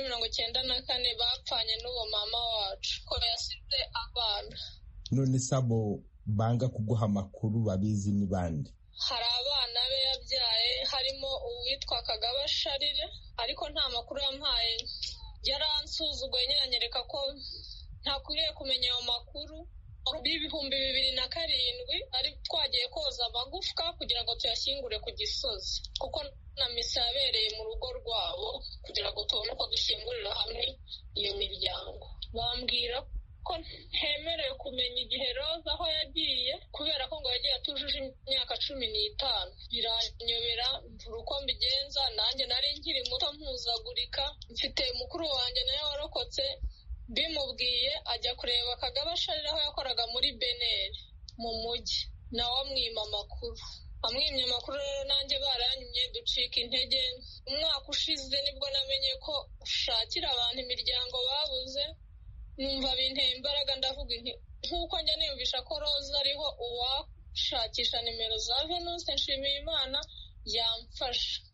94, bapfanye n'uwo mama wacu ko yasize abana. None sabo banga kuguha amakuru babizi ni bande? Hari abana be yabyaye, harimo uwitwa Kagaba Sharire, ariko nta makuru yampaye. Yaransuzuguye nyine anyereka ko ntakwiriye kumenya ayo makuru. Ibihumbi 2007 ari twagiye koza amagufwa kugira ngo tuyashyingure ku Gisozi, kuko na misa yabereye mu rugo rwabo kugira ngo tubone uko dushyingurira hamwe iyo miryango. Bambwira ko ntemerewe kumenya igihe Roza aho yagiye, kubera ko ngo yagiye atujuje imyaka 15. Biranyobera, mvura uko mbigenza. Nanjye nari nkiri muto mpuzagurika, mfite mukuru wanjye nawe warokotse. Bimubwiye ajya kureba Kagaba Sharire aho yakoraga muri Beneri mu mujyi, nawe amwima amakuru. Amwimye amakuru rero nanjye baranyumye, ducika intege. Umwaka ushize nibwo namenye ko ushakira abantu imiryango babuze. Numva binteye imbaraga, ndavuga nti nk'uko njya niyumvisha ko Roza ariho uwashakisha nimero za Venuste Nshimiyimana yamfasha.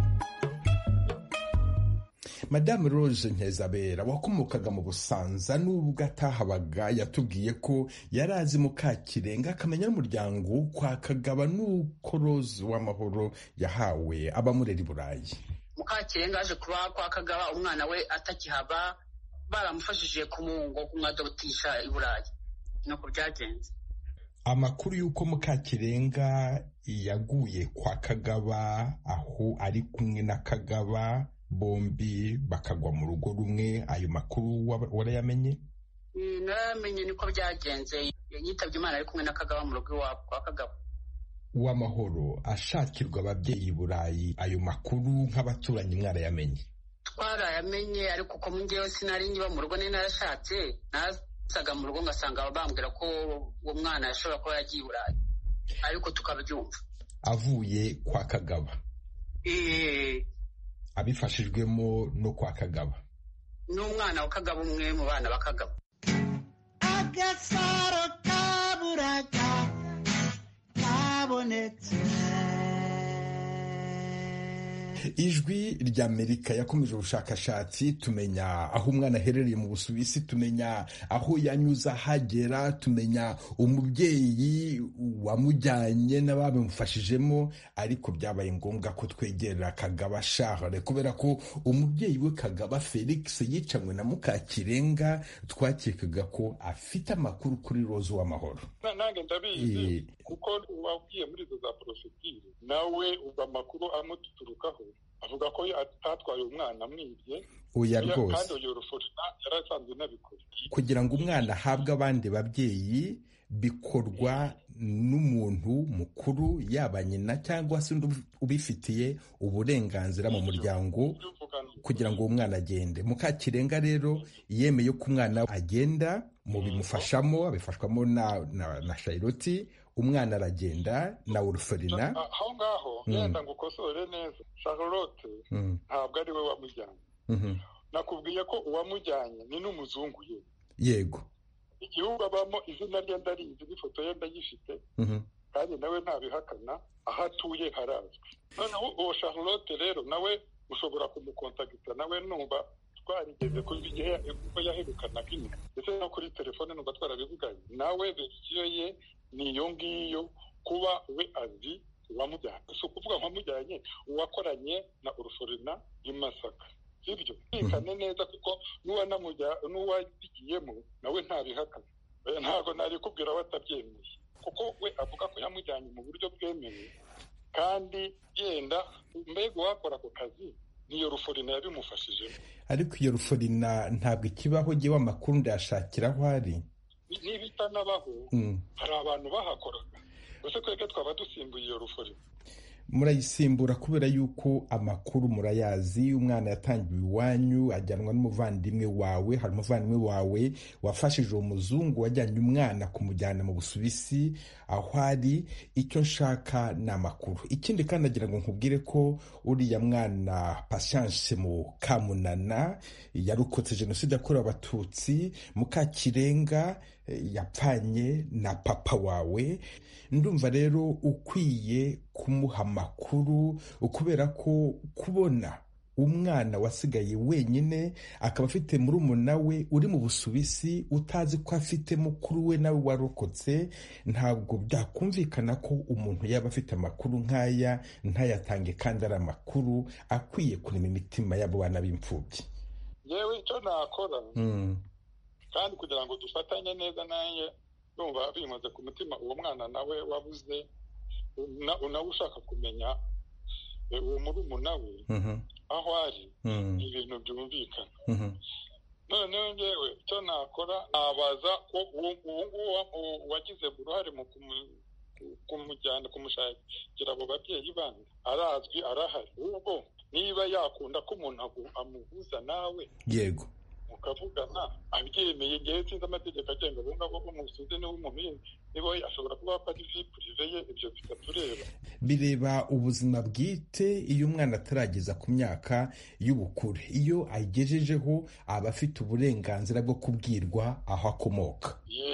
Madame Rose Ntezabera wakomokaga mu Busanza, n'ubwo atahabaga yatubwiye ko yari azi Mukakirenga, akamenya n'umuryango kwa Kagaba, n'uko Rose Uwamahoro yahawe abamurera i Burayi. Mukakirenga aje kuba kwa Kagaba umwana we atakihaba, baramufashije kumwadotisha i Burayi. Nuko byagenze. Amakuru y'uko Mukakirenga yaguye kwa Kagaba, aho ari kumwe na Kagaba, bombi bakagwa mu rugo rumwe, ayo makuru warayamenye? Naramenye, niko byagenze. Yitabye Imana ari kumwe na Kagaba mu rugo iwabo kwa Kagaba. Uwamahoro ashakirwa ababyeyi i Burayi, ayo makuru nk'abaturanyi mwarayamenye? Twarayamenye, ariko uko njyewe sinari nkiba mu rugo, nari narashatse, nasaga mu rugo ngasanga bambwira ko uwo mwana yashobora kuba yagiye i Burayi, ariko tukabyumva. Avuye kwa Kagaba? Abifashijwemo no kwa Kagaba? N'umwana wa Kagaba, umwe mu bana ba Kagaba. Agasaro kaburaga kabonetse. Ijwi ry'Amerika yakomeje ubushakashatsi, tumenya aho umwana aherereye mu Busuwisi, tumenya aho yanyuze ahagera, tumenya umubyeyi wamujyanye n'ababimufashijemo, ariko byabaye ngombwa ko twegera Kagaba Charles, kubera ko umubyeyi we Kagaba Felix yicanywe na Mukakirenga. Twakekaga ko afite amakuru kuri Rose Uwamahoro. Nange ndabizi kuko wabwiye muri izo za porofitire, nawe ubwo amakuru amuturukaho avuga ko atatwaye umwana amwibye. Oya rwose, kandi uyo ruforina yarasanzwe nabikora. Kugira ngo umwana ahabwe abandi babyeyi bikorwa n'umuntu mukuru, yaba nyina cyangwa se ubifitiye uburenganzira mu muryango, kugira ngo uwo mwana agende. Mukakirenga rero yemeye ko umwana agenda, mu bimufashamo abifashwamo na Charlotte. Umwana aragenda na Orphelina. Aho ngaho yenda ngo ukosore neza, Charlotte ntabwo ari we wamujyanye. Nakubwiye ko uwamujyanye ni n'umuzungu ye. Yego. Igihugu abamo izina rye ndarizi, n'ifoto ye ndayifite, kandi nawe ntabihakana, aho atuye harazwi. Noneho uwo Charlotte rero nawe ushobora kumukontakita, nawe numva twarigeze kuri igihe ubwo yaherukanaga ine, ndetse no kuri telefone numva twarabivuganye nawe. Verisiyo ye ni iyo ngiyo, kuba we azi uwamujyanye. Si ukuvuga nkamujyanye uwakoranye na Orphelina i Masaka, sibyo? Bikane neza, kuko n'uwabigiyemo nawe ntabihakana. Ntabwo nari kubwira batabyemeye, kuko we avuga ko yamujyanye mu buryo bwemewe, kandi yenda mbega uwakora ako kazi niyo Orphelina yabimufashijemo. Ariko iyo Orphelina ntabwo ikibaho, jyewe amakuru ndayashakira aho ari. Niba itanabaho, hari abantu bahakoraga. Gusa twebwe twaba dusimbuye iyo Orphelina. Murayisimbura kubera yuko amakuru murayazi. Umwana yatangiwe iwanyu, ajyanwa n'umuvandimwe wawe. Hari umuvandimwe wawe wafashije uwo muzungu wajyanye umwana kumujyana mu Busuwisi aho ari. Icyo nshaka ni amakuru. Ikindi kandi agira ngo nkubwire ko uriya mwana Patience Mukamunana yarokotse Jenoside yakorewe Abatutsi. Mukakirenga yapfanye na papa wawe. Ndumva rero ukwiye kumuha amakuru, kubera ko kubona umwana wasigaye wenyine, akaba afite murumuna we uri mu Busuwisi, utazi ko afite mukuru we nawe warokotse, ntabwo byakumvikana ko umuntu yaba afite amakuru nk'aya ntayatange, kandi ari amakuru akwiye kurema imitima y'abo bana b'imfubyi. Yewe icyo nakora, kandi kugira ngo dufatanye neza naye, numva bimaze ku mutima uwo mwana nawe wabuze, nawe ushaka kumenya uwo murumuna we aho ari, ibintu byumvikana. Noneho ngewe icyo nakora, nabaza ko uwo nguwo wagize uruhare mu kumujyana, kumushakira abo babyeyi bandi, arazwi, arahari. Ubwo niba yakunda ko umuntu amuhuza nawe, yego, mukavugana abyemeye. Ngewe sinzi amategeko agenga abo ngabo bo mu Busuwisi, niba umuntu niba ashobora kuba ari vi purive ye, ibyo bitatureba. Bireba ubuzima bwite. Iyo umwana atarageza ku myaka y'ubukure, iyo ayigejejeho aba afite uburenganzira bwo kubwirwa aho akomoka.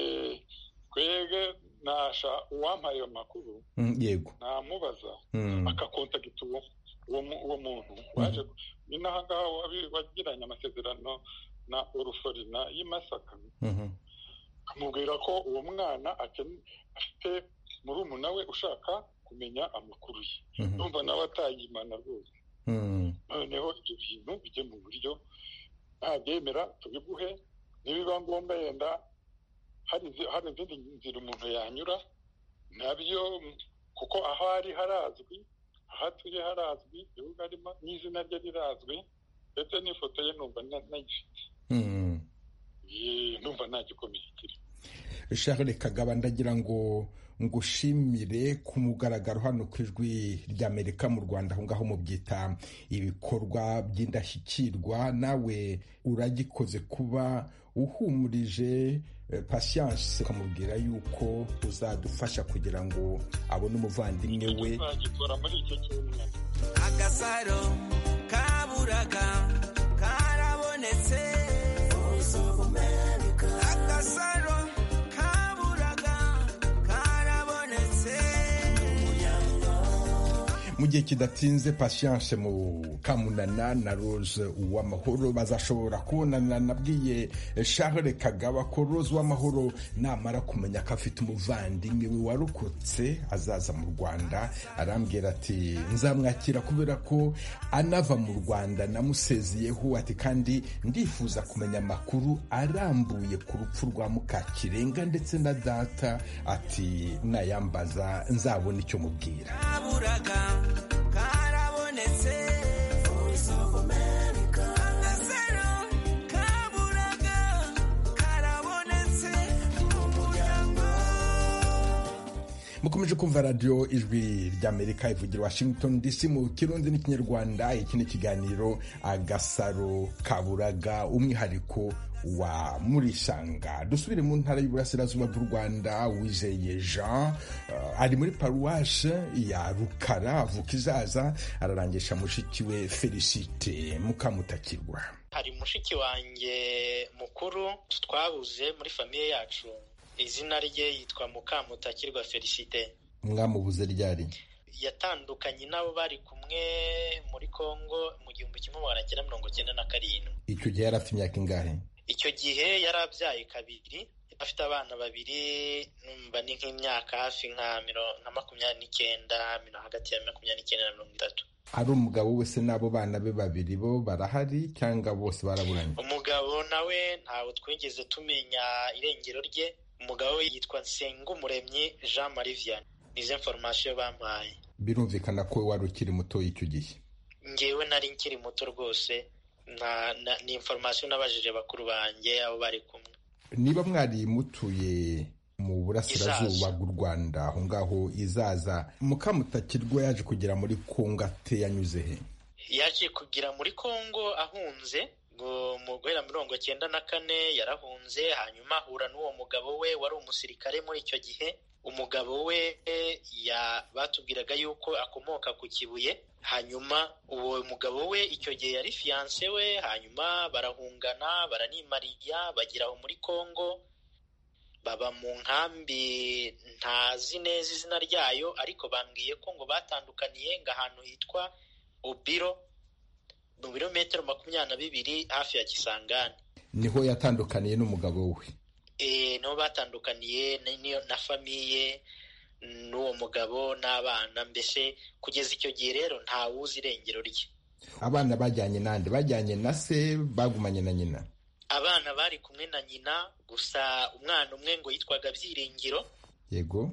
Twebwe nasha uwampaye ayo makuru, yego, namubaza akakontagita uwo muntu waje. Ni n'aha ngaha wagiranye amasezerano na Orphelina y'i Masaka, amubwira ko uwo mwana afite murumuna we ushaka kumenya amakuru ye. Numva nawe atayimana rwose. Noneho ibyo bintu bijye mu buryo, ntabyemera tubiguhe. Nibiba ngombwa yenda hari izindi nzira umuntu yanyura nabyo, kuko aho ari harazwi, aho atuye harazwi, igihugu arimo n'izina rye rirazwi, ndetse n'ifoto ye numva nayifite. Numva nta gikomeye kiri. Charles Kagaba, ndagira ngo ngushimire ku mugaragaro hano ku ijwi ry'Amerika mu Rwanda, aho ngaho mubyita ibikorwa by'indashyikirwa. Nawe uragikoze kuba uhumurije Patience, ukamubwira yuko uzadufasha kugira ngo abone umuvandimwe we. Agasaro kaburaga karabonetse, agasaro kaburaga karabonetse. Mu gihe kidatinze Patience Mukamunana na Rose Uwamahoro bazashobora kubonana. Nabwiye Charles Kagaba ko Rose Uwamahoro namara kumenya ko afite umuvandimwe we warokotse azaza mu Rwanda, arambwira ati nzamwakira kubera ko anava mu Rwanda namusezeyeho, ati kandi ndifuza kumenya amakuru arambuye ku rupfu rwa Mukakirenga ndetse na data, ati nayambaza nzabona icyo mubwira. Karabonetse, Voice of America. Agasaro kaburaga karabonetse umuryango. Mukomeje kumva radio Ijwi ry'Amerika ivugira Washington DC mu Kirundi n'Ikinyarwanda. Iki ni ikiganiro Agasaro kaburaga, umwihariko wa Murisanga. Dusubire mu ntara y'Uburasirazuba bw'u Rwanda. Wizeye Jean ari muri paruwashe ya Rukara, avuka Izaza, ararangisha mushiki we Felicite Mukamutakirwa. Hari mushiki wanjye mukuru twabuze muri famiye yacu, izina rye yitwa Mukamutakirwa Felicite. Mwamubuze ryari? Yatandukanye nabo bari kumwe muri Kongo mu 1997. Icyo gihe yari afite imyaka ingahe? Icyo gihe yari abyaye kabiri, afite abana babiri, numva ni nk'imyaka hafi nka 29, hagati ya 29 na 30. Ari umugabo wese n'abo bana be babiri bo barahari cyangwa bose baraburanye? Umugabo nawe ntawe twigeze tumenya irengero rye. Umugabo we yitwa Nsengumuremyi Jean Marie Vianney. Nize information bampaye. Birumvikana ko wari ukiri muto icyo gihe. Ngewe nari nkiri muto rwose, ni information nabajije bakuru banjye abo bari kumwe. Niba mwari mutuye mu burasirazuba bw'u Rwanda, aho ngaho Izaza, Mukamutakirwa yaje kugera muri Kongo ate, yanyuze he? Yaje kugira muri Kongo ahunze ngo mu guhera 1994 yarahunze, hanyuma ahura n'uwo mugabo we wari umusirikare muri icyo gihe. Umugabo we batubwiraga yuko akomoka ku Kibuye, hanyuma uwo mugabo we icyo gihe yari fiancé we, hanyuma barahungana baranimariya bagira aho muri Kongo, baba mu nkambi ntazi neza izina ryayo, ariko bambwiye ko ngo batandukaniye ngahantu hitwa Obiro mu birometero 22 hafi ya Kisangani. Niho yatandukaniye n'umugabo we? No batandukaniye na famiye n'uwo mugabo n'abana, mbese kugeza icyo gihe rero nta wuzi irengero rye. Abana bajyanye nande? Bajyanye na se, bagumanye na nyina? Abana bari kumwe na nyina, gusa umwana umwe ngo yitwaga Byiringiro. Yego.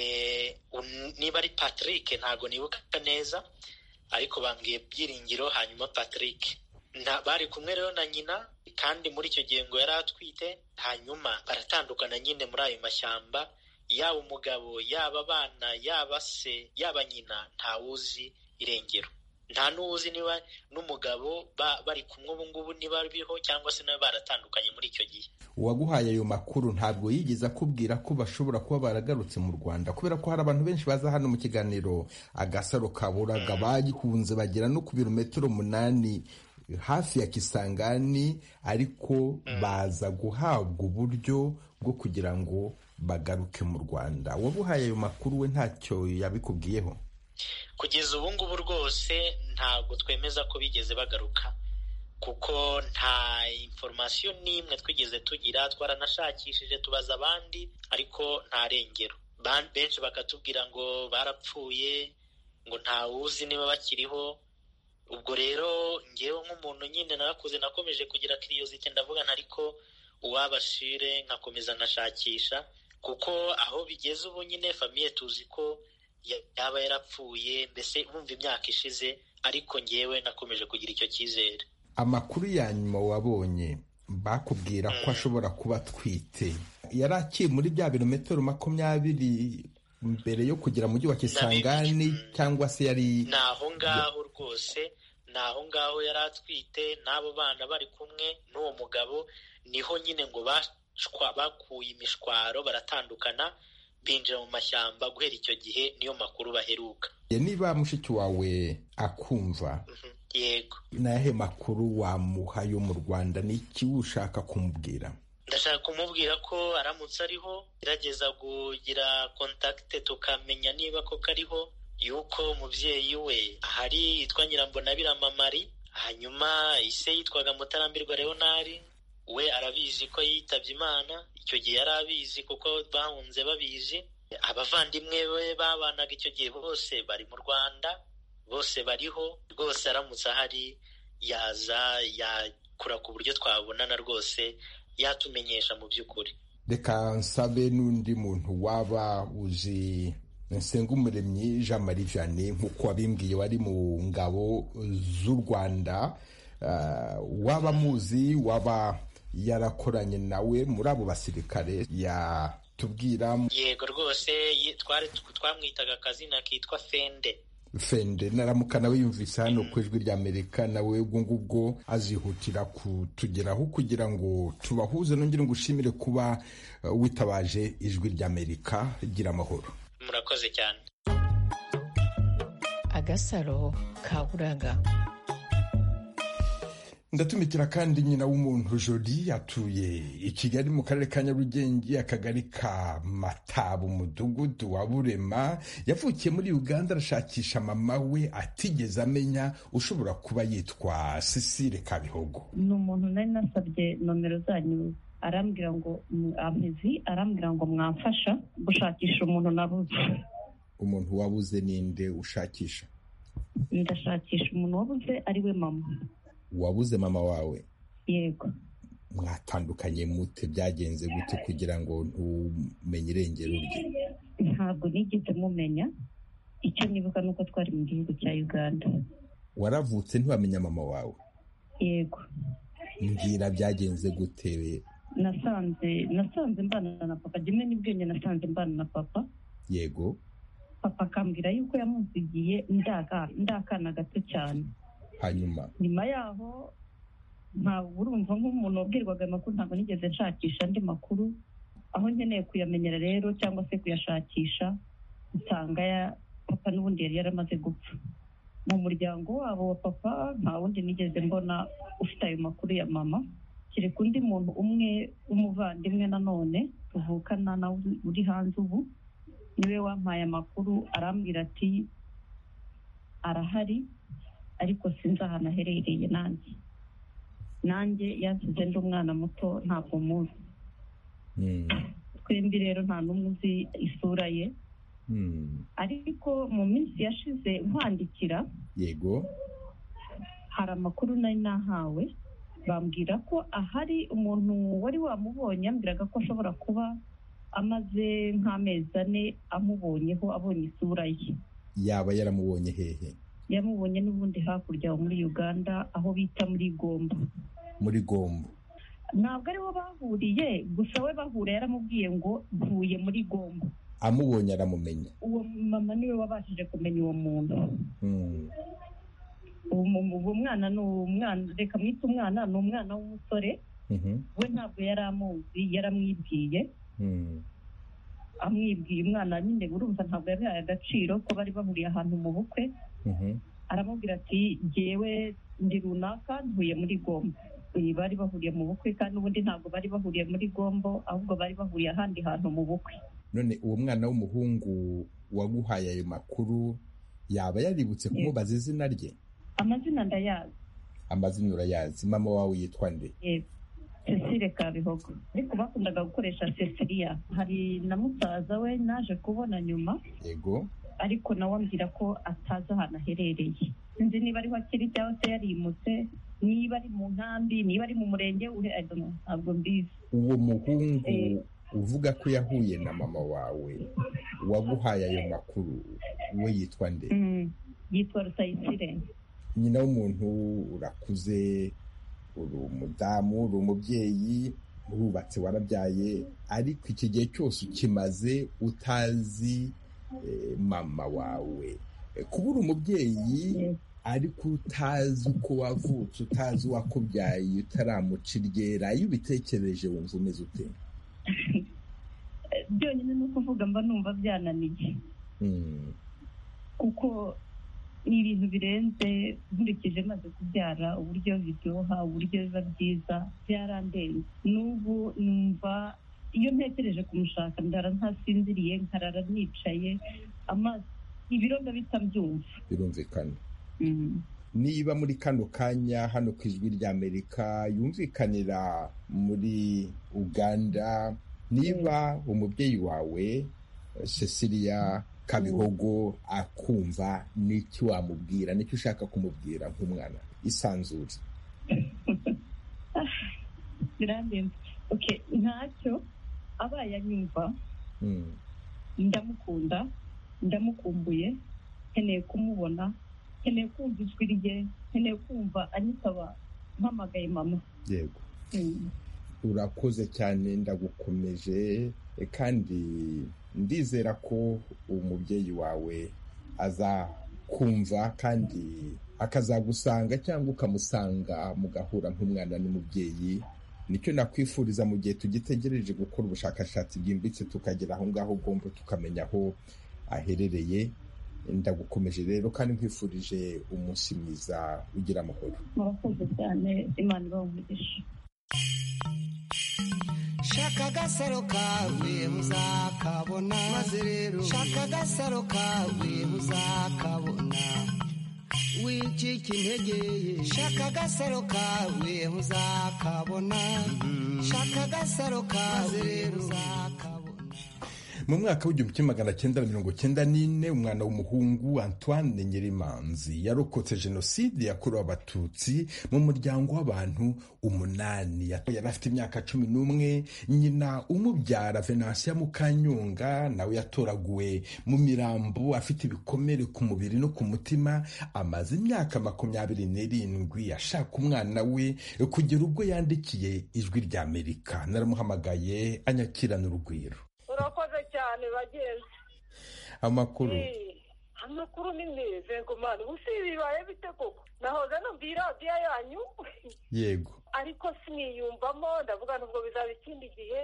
Niba ari Patrick ntago nibuka neza, ariko bambwiye Byiringiro hanyuma Patrick. Bari kumwe rero na nyina, kandi muri icyo gihe ngo yari atwite, hanyuma baratandukana nyine muri ayo mashyamba. Yaba umugabo, yaba abana, yaba se, yaba nyina, nta wuzi irengero. Nta n'uwuzi niba n'umugabo bari kumwe ubu ngubu niba biho cyangwa se nawe baratandukanye muri icyo gihe. Uwaguhaye ayo makuru ntabwo yigeze akubwira ko bashobora kuba baragarutse mu Rwanda? Kubera ko hari abantu benshi baza hano mu kiganiro Agasaro kaburaga bagihunze bagera no ku birometero 8 hafi ya Kisangani, ariko baza guhabwa uburyo bwo kugira ngo bagaruke mu Rwanda. Wabuhaye ayo makuru we ntacyo yabikubwiyeho? Kugeza ubu ngubu rwose ntabwo twemeza ko bigeze bagaruka, kuko nta information n'imwe twigeze tugira. Twaranashakishije tubaza abandi, ariko nta rengero. Benshi bakatubwira ngo barapfuye, ngo nta wuzi niba bakiriho. Ubwo rero ngewe nk'umuntu nyine narakuze nakomeje kugira curiosity, ndavuga ntariko uwabashire nkakomeza nashakisha, kuko aho bigeze ubu nyine famiye tuzi ko yaba yarapfuye, mbese bumva imyaka ishize, ariko ngewe nakomeje kugira icyo cyizere. Amakuru ya nyuma wabonye bakubwira ko ashobora kuba atwite, yari akiri muri bya birometero 20 mbere yo kugera mu mujyi wa Kisangani cyangwa se yari ni aho ngaho rwose, ni aho ngaho yari atwite n'abo bana bari kumwe n'uwo mugabo, niho nyine ngo bakuye imishwaro baratandukana binjira mu mashyamba. Guhera icyo gihe niyo makuru baheruka. Niba mushiki wawe akumva, yego, ni ayahe makuru wamuha yo mu Rwanda? ni iki ushaka kumubwira? Ndashaka kumubwira ko aramutse ariho gerageza kugira kontakite tukamenya niba koko ariho, yuko umubyeyi we ahari yitwa Nyirambonabira Mamari, hanyuma ise yitwaga Mutarambirwa Leonari, we arabizi ko yitabye Imana. Icyo gihe yari abizi kuko bahunze babizi. Abavandimwe be babanaga icyo gihe bose bari mu Rwanda, bose bariho. Rwose aramutse ahari yaza yakura ku buryo twabonana, rwose yatumenyesha mu by'ukuri. Reka nsabe n'undi muntu waba uzi Nsengumuremyi Jean Marie Vianney nk'uko wabimbwiye, wari mu ngabo z'u Rwanda, waba muzi, waba yarakoranye nawe muri abo basirikare, yatubwira. Yego rwose, twamwitaga akazina kitwa Fende. Naramuka nawe yumvise hano ku Ijwi ry'Amerika, nawe ubwo ngubwo azihutira kutugeraho kugira ngo tubahuze. Nongere ngushimire kuba witabaje Ijwi ry'Amerika. Gira amahoro. Murakoze cyane. Agasaro kaburaga. Ndatumikira kandi nyina w'umuntu Jody atuye i Kigali mu karere ka Nyarugenge, akagari ka Mataba, umudugudu wa Burema. Yavukiye muri Uganda, arashakisha mama we atigeze amenya, ushobora kuba yitwa Cecile Kabihogo. Ni umuntu nari nasabye nomero zanyu, arambwira ngo amezi, arambwira ngo mwamfasha gushakisha umuntu nabuze. Umuntu wabuze ninde ushakisha? Ndashakisha umuntu wabuze, ari we mama. Wabuze mama wawe? Yego. Mwatandukanye mute? Byagenze gute kugira ngo ntumenye irengero rye? Ntabwo nigeze mumenya. Icyo nibuka nuko twari mu gihugu cya Uganda. Waravutse ntiwamenya mama wawe? Yego. Mbwira byagenze gute? Nasanze mbana na papa. Jimwe n'ibwenge nasanze mbana na papa. Yego. Papa akambwira yuko yamuzigiye ndakana gato cyane. Hanyuma nyuma yaho ntabwo urumva nk'umuntu wabwirwaga amakuru, ntabwo nigeze nshakisha andi makuru. Aho nkeneye kuyamenyera rero cyangwa se kuyashakisha, usanga papa n'ubundi yari yaramaze gupfa. Mu muryango wabo wa papa nta wundi nigeze mbona ufite ayo makuru ya mama, kereka undi muntu umwe w'umuvandimwe nanone tuvukana nawe uri hanze ubu, niwe wampaye amakuru. Arambwira ati arahari ariko sinzi ahantu aherereye. Nanjye yansize ndi umwana muto, ntabwo muzi. Twembi rero nta n'umwe uzi isura ye. Ariko mu minsi yashize nkwandikira, yego, hari amakuru nari nahawe, bambwira ko ahari umuntu wari wamubonye, ambwiraga ko ashobora kuba amaze nk'amezi 4 amubonyeho, abonye isura ye. Yaba yaramubonye hehe? Yamubonye n'ubundi hakurya muri Uganda, aho bita muri Gombo. Muri Gombo? Ntabwo ariho bahuriye, gusa we bahura yaramubwiye ngo mvuye muri Gombo. Amubonye aramumenya? Uwo mama niwe wabashije kumenya uwo muntu. Uwo mwana ni umwana, reka mwite umwana, ni umwana w'umusore. We ntabwo yari amuzi, yaramwibwiye. Amwibwiye umwana nyine, urumva ntabwo yabihaye agaciro ko bari bahuriye ahantu mu bukwe. Aramubwira ati jyewe ndi runaka, ntuye muri Gombo. Bari bahuriye mu bukwe, kandi ubundi ntabwo bari bahuriye muri Gombo, ahubwo bari bahuriye ahandi hantu mu bukwe. None uwo mwana w'umuhungu waguhaye ayo makuru yaba yaributse kumubaza izina rye? Amazina ndayazi. Amazina urayazi? Mama wawe yitwa nde? Cecile Kabihogo, ariko bakundaga gukoresha Cecilia. Hari na musaza we naje kubona nyuma. Yego. Ariko nawe ambwira ko atazi ahantu aherereye. Sinzi niba ariho akiri cyangwa se yarimutse, niba ari mu nkambi, niba ari mu murenge, ntabwo mbizi. Uwo muhungu uvuga ko yahuye na mama wawe waguhaye ayo makuru, we yitwa nde? Yitwa Rusayisire. Nyina w'umuntu, urakuze, uri umudamu, uri umubyeyi, urubatse, warabyaye, ariko iki gihe cyose ukimaze utazi mama wawe. Kubura umubyeyi ariko utazi uko wavutse, utazi uwakubyaye, utaramuca iryera, iyo ubitekereje wumva umeze ute? byonyine ni ukuvuga mba numva byananiye, kuko ni ibintu birenze. nkurikije maze kubyara uburyo biryoha, uburyo biba byiza, byarandenze. n'ubu numva iyo ntekereje kumushaka ndara ntasinziriye, nkarara nicaye, amazi ibiro ndabita mbyumva. Birumvikana. Niba muri kano kanya hano ku Ijwi ry'Amerika yumvikanira muri Uganda, niba umubyeyi wawe Cecilia Kabihogo akumva, n'iki wamubwira, n'icyo ushaka kumubwira nk'umwana? Isanzure. birandenze. Ntacyo abaye anyumva, ndamukunda, ndamukumbuye, nkeneye kumubona, nkeneye kumva ijwi rye, nkeneye kumva anyitaba mpamagaye mama. Yego. Urakoze cyane, ndagukomeje, kandi ndizera ko umubyeyi wawe azakumva kandi akazagusanga cyangwa ukamusanga mugahura nk'umwana n'umubyeyi. Nicyo nakwifuriza mu gihe tugitegereje gukora ubushakashatsi bwimbitse tukagera aho ngaho ugomba tukamenya aho aherereye. Ndagukomeje rero kandi nkwifurije umunsi mwiza, ugira amahoro. Murakoze cyane, Imana ibahe umugisha. Shaka agasaro kawe uzakabona, maze rero shaka agasaro kawe uzakabona, wicika intege. Shaka agasaro kawe uzakabona, shaka agasaro kawe uzakabona. Mu mwaka w'1994 umwana w'umuhungu Antoine Nyirimanzi yarokotse jenoside yakorewe Abatutsi mu muryango w'abantu 8. Yari afite imyaka 11. Nyina umubyara Venansia Mukanyonga nawe yatoraguwe mu mirambo afite ibikomere ku mubiri no ku mutima. Amaze imyaka 27 ashaka umwana we kugera ubwo yandikiye Ijwi ry'Amerika. Naramuhamagaye anyakirana urugwiro. Urakoze cyane bagenzi. Amakuru ni meza ngo mwana, ubusi bibaye bite koko? Nahoze numvira radiyo yanyu. Yego. Ariko siniyumvamo, ndavuga nubwo bizaba ikindi gihe.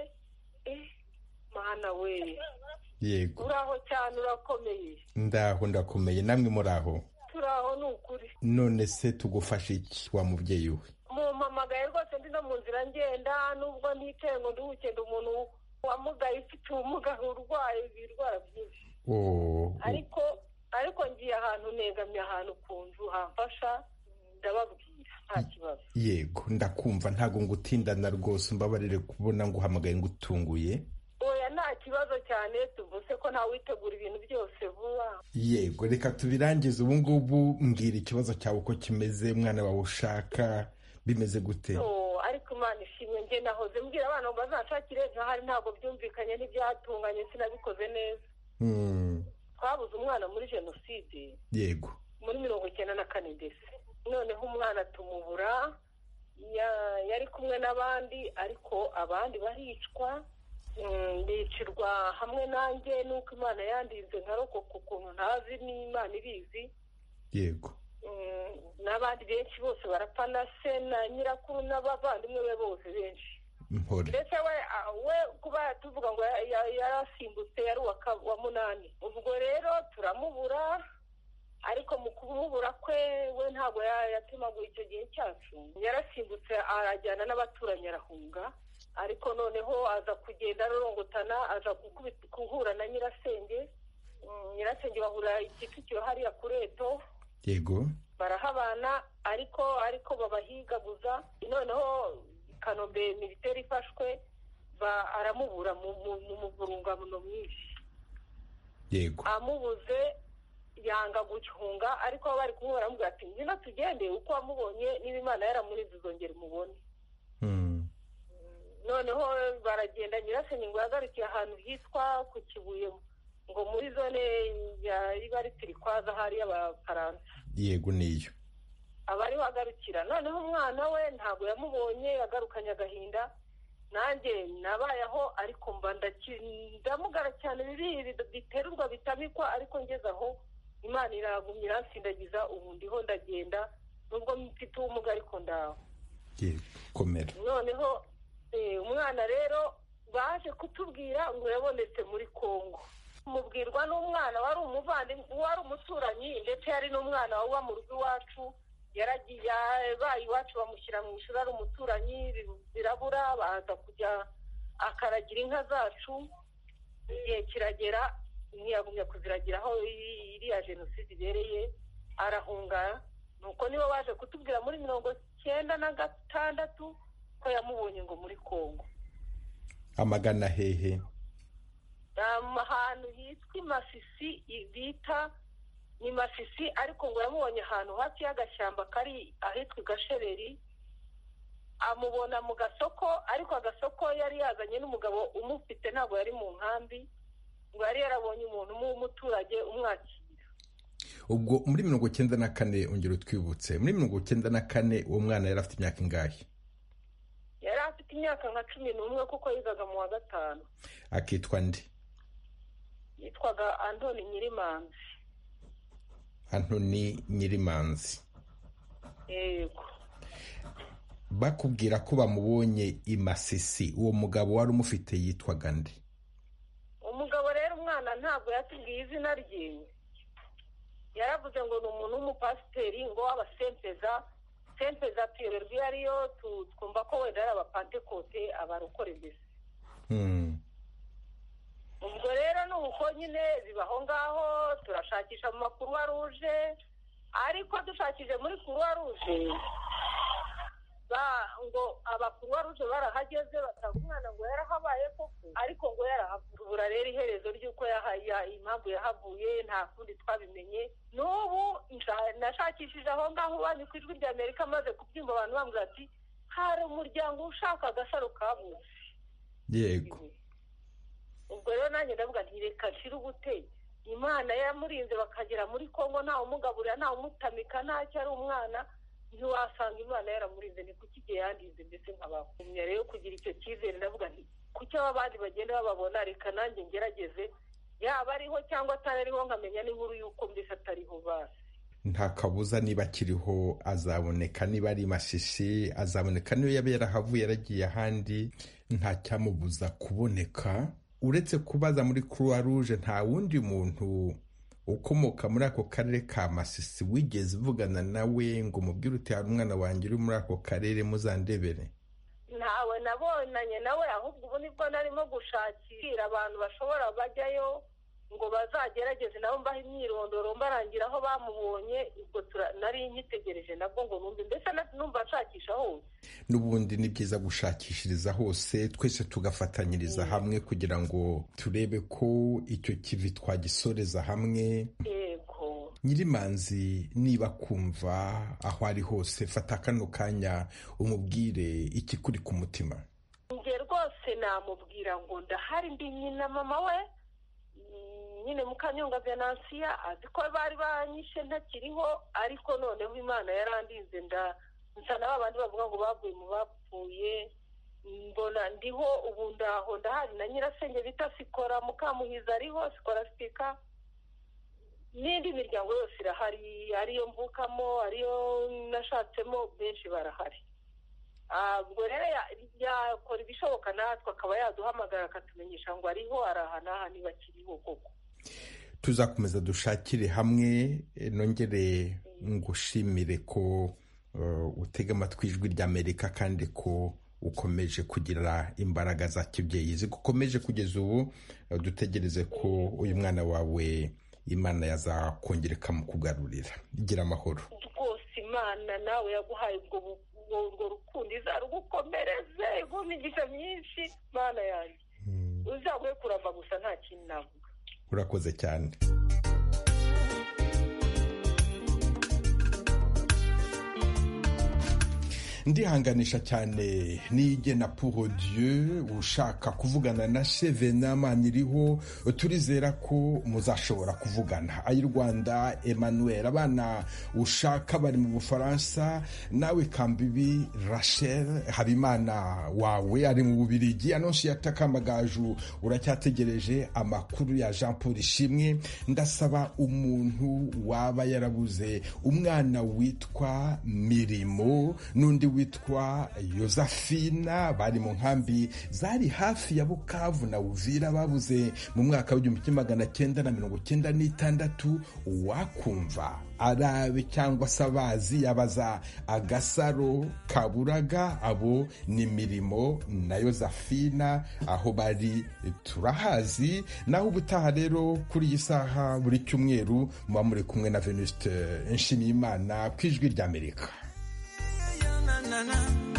Mana we. Yego. Uraho cyane, urakomeye. Ndakomeye, namwe muraho? Turaho n'ukuri. None se tugufasha iki wa mubyeyi we? Mumpamagaye rwose ndi no mu nzira ngenda, nubwo niteye ngo nduhukende umuntu wamugaye ufite ubumuga, urwaye ibirwara byinshi. Ariko ngiye ahantu negamye, ahantu ku nzu hamfasha, ndababwira nta kibazo. Yego, ndakumva, ntago ngutindana rwose, mbabarire kubona ngo uhamagaye ngutunguye. Oya, nta kibazo cyane, tuvuze ko ntawe witegura ibintu byose vuba. Yego, reka tubirangize ubu ngubu. Mbwira ikibazo cyawe uko kimeze, mwana wawe ushaka bimeze gute? Ariko Imana ishimwe, njye nahoze mbwira abana ngo bazanshakire, ntahari ntabwo byumvikanye, ntibyatunganye, sinabikoze neza. Twabuze umwana muri jenoside. Yego. Muri 1994 ndetse. Noneho umwana tumubura, yari kumwe n'abandi, ariko abandi baricwa. Ndicirwa hamwe nanjye, nuko Imana yandinze nkarokoka ukuntu ntazi, n'Imana ibizi. Yego. N'abandi benshi bose barapfa, na se na nyirakuru n'abavandimwe be bose benshi. Ndetse we kuba tuvuga ngo yarasimbutse yari wa 8. Ubwo rero turamubura, ariko mu kumubura kwe we ntabwo yatemaguye icyo gihe cyacu. Yarasimbutse arajyana n'abaturanyi arahunga, ariko noneho aza kugenda arorongotana, aza guhura na nyirasenge. Nyirasenge bahura Kicukiro hariya Kureto. Yego. Barahabana, ariko babahigaguza. Noneho Kanombe militeri ifashwe, aramubura mu muvurungano mwinshi. Yego. Amubuze, yanga gucunga, ariko bari kumwe baramubwira ati ngwino tugende, uko wamubonye niba Imana yaramurinze uzongera umubone. Noneho baragenda, nyirasenge ngo yagarukiye ahantu hitwa ku Kibuye, ngo muri zone ya Ibari Turikwaza hari y'Abafaransa. Yego, niyo abari wagarukira. Noneho umwana we ntabwo yamubonye, yagarukanye agahinda. nanjye nabayeho ariko mba ndamugara cyane biterurwa bitamikwa ariko ngeze aho imana iragumya iransindagiza ubu ndiho ndagenda nubwo mfite ubumuga ariko ndaho komera. noneho umwana rero baje kutubwira ngo yabonetse muri Kongo, mubwirwa n'umwana wari umuvandimwe wari umuturanyi ndetse yari n'umwana uba mu rugo iwacu, yaragiye bayi iwacu bamushyira mu ishuri ari umuturanyi, birabura baza kujya akaragira inka zacu, igihe kiragera ntiyagumya kuziragira aho iriya jenoside ibereye arahunga. nuko nibo baje kutubwira muri 1996 ko yamubonye ngo muri Kongo. Amagana hehe? Ahantu hitwa Masisi, bita ni Masisi, ariko ngo yamubonye ahantu hafi y'agashyamba kari ahitwa Gashereri, amubona mu gasoko, ariko agasoko yari yazanye n'umugabo umufite, ntabwo yari mu nkambi, ngo yari yarabonye umuntu w'umuturage umwakira. Ubwo muri 1994 ongera utwibutse, muri 1994 uwo mwana yari afite imyaka ingahe? Yari afite imyaka nka 11 kuko yigaga mu wa 5. Akitwa nde? Yitwaga Antoni Nyirimanzi. Antoni Nyirimanzi. Yego. Bakubwira ko bamubonye i Masisi, uwo mugabo wari umufite yitwaga nde? Umugabo rero umwana ntabwo yatubwiye izina rye, yaravuze ngo ni umuntu w'umupasiteri ngo w'abasempeza tuyoberwa ariyo, twumva ko wenda ari abapantekote abarokore mbese. Ubwo rero nuko nyine bibaho ngaho, turashakisha mu Croix Rouge, ariko dushakije muri Croix Rouge ngo Croix Rouge barahageze batanga umwana ngo yarahabaye koko, ariko ngo yarahavura. Rero iherezo ry'uko impamvu yahavuye nta kundi twabimenye. N'ubu nashakishije aho ngaho banyu ku Ijwi ry'Amerika, maze kubyumva abantu bambwira ati hari umuryango ushaka agasaro kabuze. Yego. Ubwo rero nanjye ndavuga nti reka nshire ubute, Imana yamurinze bakagera muri Kongo nta umugaburira nta umutamika ntacyo ari umwana, ntiwasanga Imana yaramurinze ni kuki igihe yandize mbese nk'abakumya. Rero kugira icyo cyizere ndavuga nti kuki abandi bagenda bababona, reka nanjye ngerageze, yaba ariho cyangwa atariho nkamenya n'inkuru y'uko mbese atariho basi. Nta kabuza niba akiriho azaboneka, niba ari Masisi azaboneka, niyo yaba yarahavuye yaragiye ahandi nta cyamubuza kuboneka. Uretse kubaza muri Croix Rouge, nta wundi muntu ukomoka muri ako karere ka Masisi wigeze uvugana nawe ngo mubwire uti hari umwana wanjye uri muri ako karere muzandebere? Ntawe nabonanye nawe, ahubwo ubu nibwo narimo gushakira abantu bashobora bajyayo ngo bazagerageze nabo mbaha imyirondoro mbarangira aho bamubonye. Ubwo nari nyitegereje nabwo ngo numve, mbese numva nshakisha hose. N'ubundi ni byiza gushakishiriza hose, twese tugafatanyiriza hamwe kugira ngo turebe ko icyo kivi twagisoreza hamwe. Yego. Nyirimanzi, niba kumva aho ari hose, fata kano kanya umubwire ikikuri ku mutima. Nge rwose namubwira ngo ndahari, ndi nyina mama we nyine Mukanyonga Venansia, azi ko bari banyishe ntakiriho, ariko noneho Imana yarandinze nsa na babandi bavuga ngo bavuye mu bapfuye, mbona ndiho ubu ndaho ndahari. Na nyirasenge bita Sikora Mukamuhiza ariho, Sikora Stika, n'indi miryango yose irahari, ariyo mvukamo, ariyo nashatsemo, benshi barahari. Ubwo rero yakora ibishoboka natwe akaba yaduhamagara akatumenyesha ngo ariho araha n'aha niba akiriho koko. Tuzakomeza dushakire hamwe. Nongere ngushimire ko utega amatwi Ijwi ry'Amerika kandi ko ukomeje kugira imbaraga za kibyeyi zigukomeje kugeza ubu. Dutegereze ko uyu mwana wawe Imana yazakongera ikamukugarurira. Gira amahoro. Rwose Imana nawe yaguhaye ubwo rukundo izarugukomereze, igumigisha myinshi Mana yanjye. Uzaguhe kuramba gusa nta kintu navuga. Urakoze cyane. ndihanganisha cyane n'igena pour Dieu ushaka kuvugana na Chevena Maniriho, turizera ko muzashobora kuvugana. Ay'u Rwanda Emmanuel, abana ushaka bari mu Bufaransa, nawe Kambibi Rachel Habimana wawe ari mu Bubiligi, Anonsiyata Kamagaju uracyategereje amakuru ya Jean Paul Ishimwe. Ndasaba umuntu waba yarabuze umwana witwa Mirimo n'undi witwa Yosafina bari mu nkambi zari hafi ya Bukavu na Uvira babuze mu mwaka w'1996, wakumva arabe cyangwa se abazi yabaza Agasaro Kaburaga. Abo ni Mirimo na Yosafina, aho bari turahazi. Naho ubutaha rero kuri iyi saha buri cyumweru muba muri kumwe na Venuste Nshimiyimana ku Ijwi ry'Amerika.